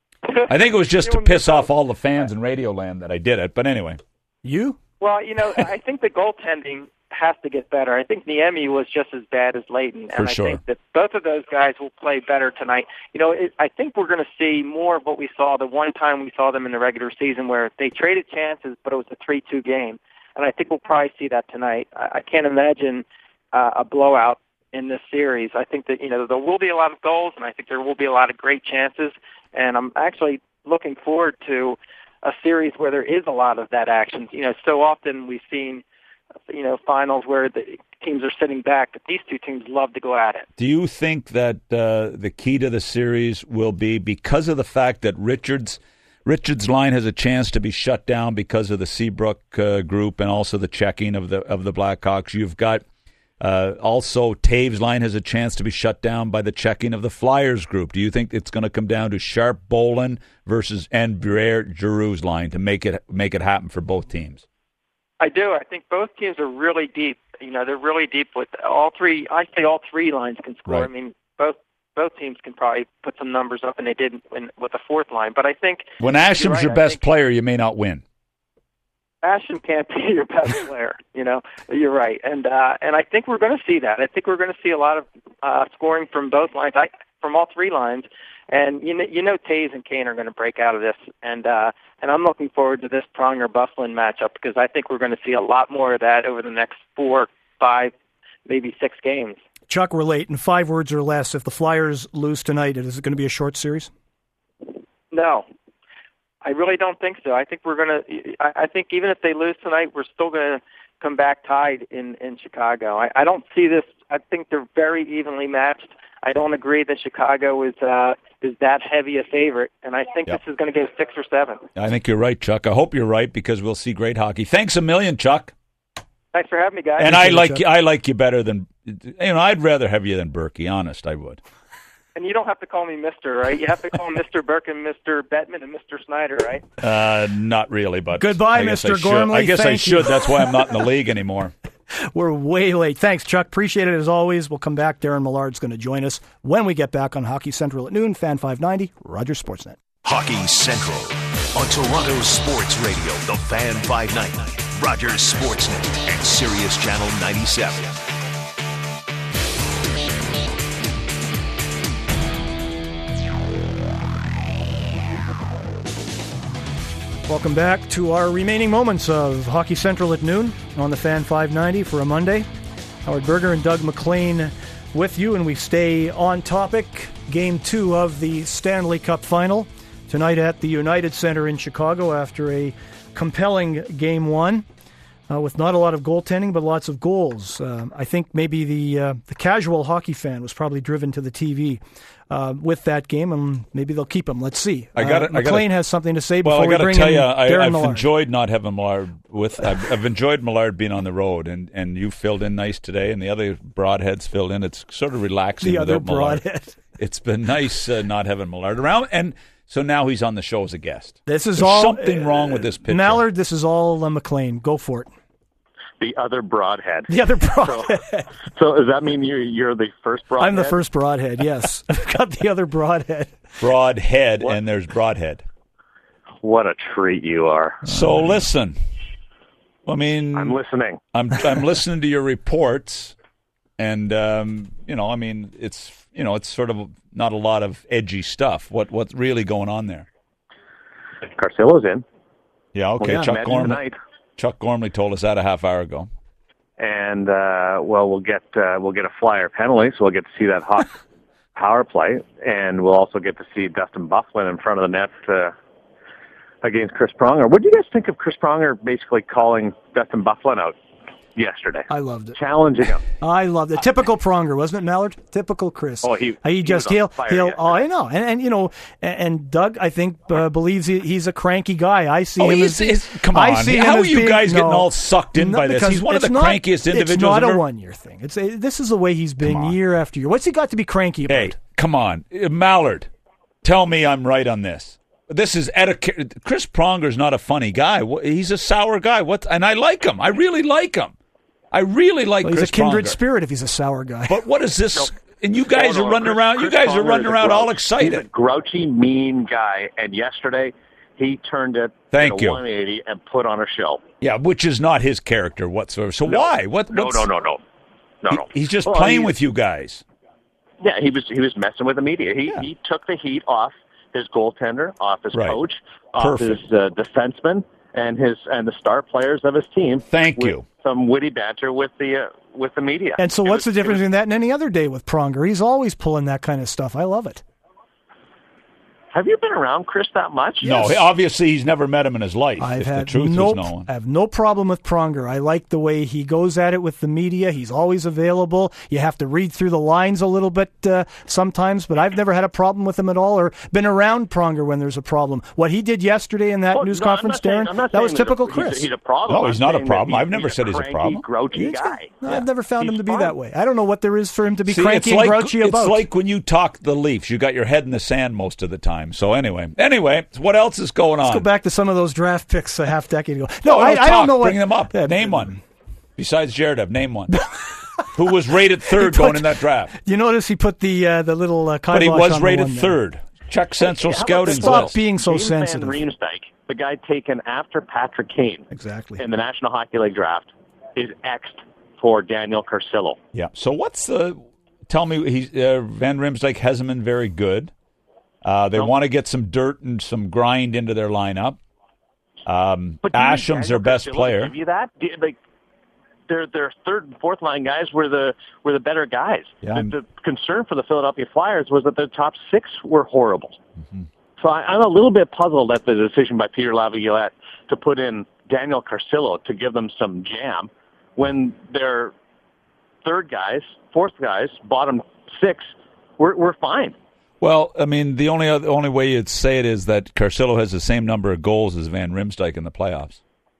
I think it was just to piss off all the fans in Radioland that I did it. But anyway, you? Well, you know, I think the goaltending has to get better. I think Niemi was just as bad as Leighton, For and I sure. think that both of those guys will play better tonight. You know, it, I think we're going to see more of what we saw the one time we saw them in the regular season where they traded chances, but it was a three two game, and I think we'll probably see that tonight. I, I can't imagine uh, a blowout in this series. I think that, you know, there will be a lot of goals, and I think there will be a lot of great chances, and I'm actually looking forward to a series where there is a lot of that action. You know, so often we've seen, you know, finals where the teams are sitting back, but these two teams love to go at it. do you think that uh, the key to the series will be because of the fact that Richards Richards' line has a chance to be shut down because of the Seabrook uh, group and also the checking of the of the Blackhawks? You've got uh, also Taves' line has a chance to be shut down by the checking of the Flyers group. Do you think it's going to come down to Sharp, Bolin versus and Briere Giroux's line to make it make it happen for both teams? I do. I think both teams are really deep. You know, they're really deep with all three. I say all three lines can score. Right. I mean, both both teams can probably put some numbers up, and they did in, with the fourth line. But I think When Asham's you're right, your I best think player, you may not win. Asham can't be your best player. You know, you're right, and uh, and I think we're going to see that. I think we're going to see a lot of uh, scoring from both lines, I, from all three lines. And you know, you know, Taves and Kane are going to break out of this, and uh, and I'm looking forward to this Pronger-Bufflin matchup because I think we're going to see a lot more of that over the next four, five, maybe six games. Chuck, relate in five words or less. If the Flyers lose tonight, is it going to be a short series? No, I really don't think so. I think we're going to. I think even if they lose tonight, we're still going to come back tied in in Chicago. I, I don't see this. I think they're very evenly matched. I don't agree that Chicago is uh, is that heavy a favorite, and I think Yep. this is going to go six or seven. I think you're right, Chuck. I hope you're right because we'll see great hockey. Thanks a million, Chuck. Thanks for having me, guys. And I Appreciate it, like Chuck. you, I like you better than you know. I'd rather have you than Berkey. Honest, I would. And you don't have to call me Mister, right? You have to call Mister Burke and Mister Bettman and Mister Snyder, right? Uh, not really, but Goodbye, I guess Mister I should. Gormley. I guess I Thank you. should. That's why I'm not in the league anymore. We're way late. Thanks, Chuck. Appreciate it as always. We'll come back. Darren Millard's going to join us when we get back on Hockey Central at noon. Fan five ninety, Rogers Sportsnet. Hockey Central on Toronto Sports Radio, the Fan five ninety, Rogers Sportsnet, and Sirius Channel ninety-seven. Welcome back to our remaining moments of Hockey Central at noon on the Fan five ninety for a Monday. Howard Berger and Doug McLean with you, and we stay on topic. Game two of the Stanley Cup Final tonight at the United Center in Chicago after a compelling game one uh, with not a lot of goaltending but lots of goals. Uh, I think maybe the uh, the casual hockey fan was probably driven to the T V uh, with that game, and maybe they'll keep him. Let's see. I gotta- uh, I gotta- McLean has something to say Well, before I we got to bring tell in you, I, Darren I've Millard. enjoyed not having Millard with. I've, I've enjoyed Millard being on the road, and, and you filled in nice today, and the other broadheads filled in. It's sort of relaxing. The other without Millard. broadhead. It's been nice uh, not having Millard around, and so now he's on the show as a guest. This is There's all something uh, wrong with this picture. Mallard, this is all uh, McLean. Go for it. The other broadhead. The other broadhead. So does that mean you're, you're the first broadhead? I'm the first broadhead, yes. I've got the other broadhead. Broadhead, What? and there's broadhead. What a treat you are. So listen, I mean, I'm listening. I'm I'm listening to your reports, and um, you know, I mean, it's you know, it's sort of not a lot of edgy stuff. What what's really going on there? Carcillo's in. Yeah, okay. We'll Chuck Gormley. tonight. Chuck Gormley told us that a half hour ago. And uh, well, we'll get uh, we'll get a Flyer penalty, so we'll get to see that hot power play, and we'll also get to see Dustin Byfuglien in front of the net uh, against Chris Pronger. What do you guys think of Chris Pronger basically calling Dustin Byfuglien out yesterday? I loved it. Challenging him. I loved it. Typical Pronger, wasn't it, Mallard? Typical Chris. Oh, he, he he just was on he'll fire he'll. yesterday. Oh, I know, and, and you know, and, and Doug, I think uh, believes he, he's a cranky guy. I see Oh, him he's, as he's, come I on. see How him are as you being- guys getting no, all sucked in no, by this? because He's one of the it's not- crankiest individuals It's not I've a ever- one-year thing. It's a, this is the way he's been Come on. year after year. What's he got to be cranky about? Hey, come on. Uh, Mallard, tell me I'm right on this. This is etiquette. Chris Pronger's not a funny guy. Wh- He's a sour guy. What? And I like him. I really like him. I really like Well, he's Chris a kindred Pronger. spirit if he's a sour guy. But what is this? And you guys Oh, no, are running Chris- around. You Chris guys are Pronger running is a around all grouch. excited. He's a grouchy, mean guy, and yesterday he turned it Thank at a you. one eighty and put on a show. Yeah, which is not his character whatsoever. So No. why? What? No, what's- no, no, no, no, he- no. He's just Well, playing he- with you guys. Yeah, he was he was messing with the media. He Yeah. he took the heat off his goaltender, off his Right. coach, off Perfect. his uh, defenseman, and his and the star players of his team. Thank with you. Some witty banter with the uh, with the media. And so, It what's was- the it difference was- between that and any other day with Pronger? He's always pulling that kind of stuff. I love it. Have you been around Chris that much? No, obviously he's never met him in his life. I've if had the truth no, was known. I have no problem with Pronger. I like the way he goes at it with the media. He's always available. You have to read through the lines a little bit uh, sometimes, but I've never had a problem with him at all or been around Pronger when there's a problem. What he did yesterday in that Well, news no, I'm conference, not saying- Darren, I'm not that was saying that typical he's Chris. A, he's a problem. No, he's I'm not a saying problem. that he- I've never he's said he's a cranky, problem. Grouchy He's- guy. no, I've never found He's him to be fun. that way. I don't know what there is for him to be See, cranky it's and like, grouchy it's about. like when you talk the Leafs. You got your head in the sand most of the time. So anyway, anyway, what else is going on? Let's go back to some of those draft picks a half decade ago. No, No, I, no, I talk. don't know what. Bring them up. Yeah, Name one. Besides Jared, name one. Who was rated third He put- going in that draft? You notice he put the uh, the little uh, But he kibosh was on the rated one there. third. Check Central How about Scouting this? Stop list. being so James sensitive. Van Riemsdyk, the guy taken after Patrick Kane Exactly. in the National Hockey League draft, is X'd for Daniel Carcillo. Yeah. So what's the? Tell me, he's uh, Van Riemsdyk hasn't been very good. Uh, they No. want to get some dirt and some grind into their lineup. Um, But do you think Asham's Daniel their best Carcillo player. Give you that? Do you- like their their third and fourth line guys were the were the better guys. Yeah, the, I'm- the concern for the Philadelphia Flyers was that their top six were horrible. Mm-hmm. So I, I'm a little bit puzzled at the decision by Peter Laviolette to put in Daniel Carcillo to give them some jam when their third guys, fourth guys, bottom six were were fine. Well, I mean, the only other, only way you'd say it is that Carcillo has the same number of goals as Van Riemsdyk in the playoffs.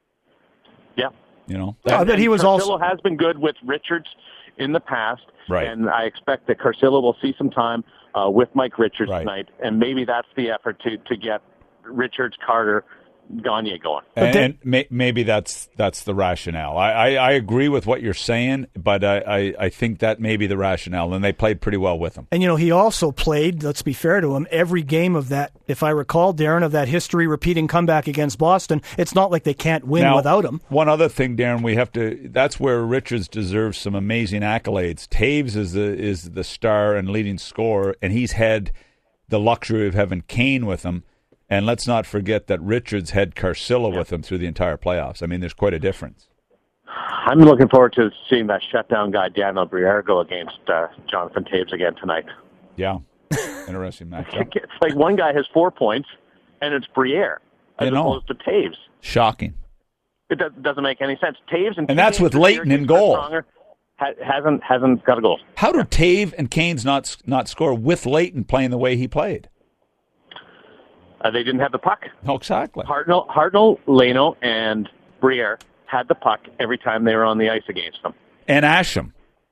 Yeah. You know, Yeah, but he was Carcillo also has been good with Richards in the past, Right. and I expect that Carcillo will see some time uh, with Mike Richards Right. tonight, and maybe that's the effort to to get Richards, Carter, Gagne going. and, they- and may, maybe that's that's the rationale. I, I, I agree with what you're saying, but I, I, I think that may be the rationale, and they played pretty well with him. And, you know, he also played, let's be fair to him, every game of that, if I recall, Darren, of that history repeating comeback against Boston. It's not like they can't win Now, without him. One other thing, Darren, we have to. That's where Richards deserves some amazing accolades. Taves is the is the star and leading scorer, and he's had the luxury of having Kane with him. And let's not forget that Richards had Carcillo with him through the entire playoffs. I mean, there's quite a difference. I'm looking forward to seeing that shutdown guy Daniel Briere go against uh, Jonathan Taves again tonight. Yeah, interesting matchup. It's like one guy has four points, and it's Briere as You know. opposed to Taves. Shocking. It do- doesn't make any sense. Taves and, And that's with Leighton in goal. Ha- hasn't hasn't got a goal. How do Tave and Kane's not not score with Leighton playing the way he played? Uh, they didn't have the puck. No, exactly. Hartnell, Hartnell, Leno, and Briere had the puck every time they were on the ice against them. And Asham.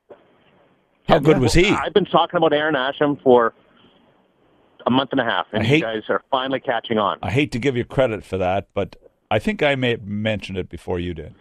How good was he? I've been talking about Aaron Asham for a month and a half, and I you hate- guys are finally catching on. I hate to give you credit for that, but I think I may have mentioned it before you did.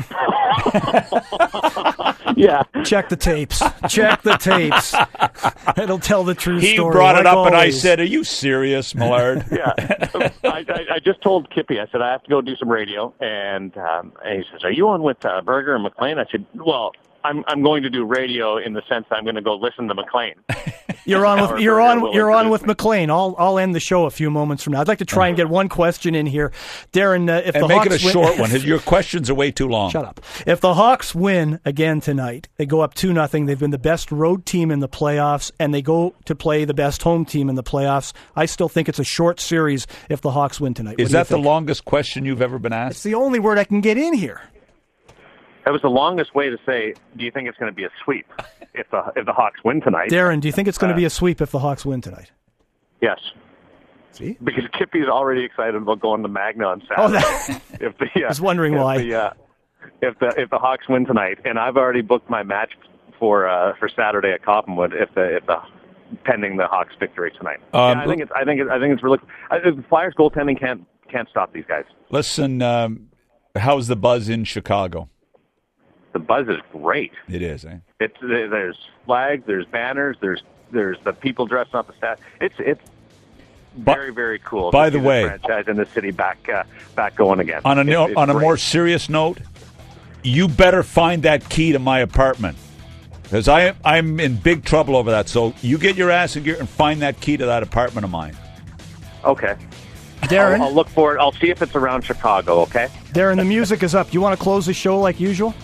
Yeah. Check the tapes. Check the tapes. It'll tell the true He story. brought it like up, and I always. said, "Are you serious, Millard?" Yeah. I, I, I just told Kippy, I said, I have to go do some radio. And, um, and he says, are you on with uh, Berger and McLean? I said, well, I'm I'm going to do radio in the sense that I'm going to go listen to McLean. You're on with you're on you're on with McLean. I'll I'll end the show a few moments from now. I'd like to try and get one question in here, Darren. Uh, if and the make Hawks it a win, short one. Your questions are way too long. Shut up. If the Hawks win again tonight, they go up two nothing. They've been the best road team in the playoffs, and they go to play the best home team in the playoffs. I still think it's a short series if the Hawks win tonight. Is that the longest question you've ever been asked? It's the only word I can get in here. That was the longest way to say, do you think it's going to be a sweep if the if the Hawks win tonight? Darren, do you think it's going to uh, be a sweep if the Hawks win tonight? Yes. See? Because Kippy's already excited about going to Magna on Saturday. Oh, that, if the, uh, I was wondering if why. The, uh, if the if the Hawks win tonight, and I've already booked my match for uh, for Saturday at Coppenwood if the if the pending the Hawks victory tonight. Um, yeah, I think it's I think it, I think it's really I, the Flyers goaltending can't can't stop these guys. Listen, um, how's the buzz in Chicago? The buzz is great. It is, eh? It's there's flags, there's banners, there's there's the people dressing up the staff. It's it's very very cool. By to the see way, the franchise in the city back uh, back going again. On a it's, no, it's on a great. more serious note, you better find that key to my apartment because I I'm in big trouble over that. So you get your ass in gear and find that key to that apartment of mine. Okay. Darren, I'll, I'll look for it. I'll see if it's around Chicago. Okay. Darren, the music is up. You want to close the show like usual?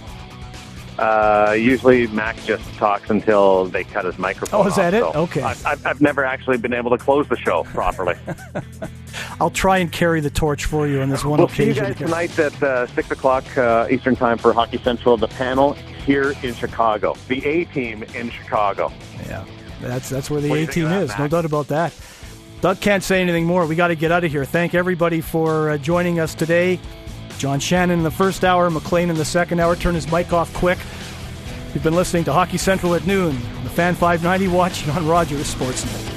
Uh, usually Mac just talks until they cut his microphone Oh, is that off, it? so Okay. I've, I've, I've never actually been able to close the show properly. I'll try and carry the torch for you on this one we'll occasion. see you guys tonight at uh, six o'clock uh, Eastern Time for Hockey Central, the panel here in Chicago. The A-team in Chicago. Yeah, that's that's where the What do you think A-team of that, is. Mac? No doubt about that. Doug can't say anything more. We got to get out of here. Thank everybody for uh, joining us today. John Shannon in the first hour, McLean in the second hour. Turn his mic off quick. You've been listening to Hockey Central at noon, the Fan five ninety, watching on Rogers Sportsnet.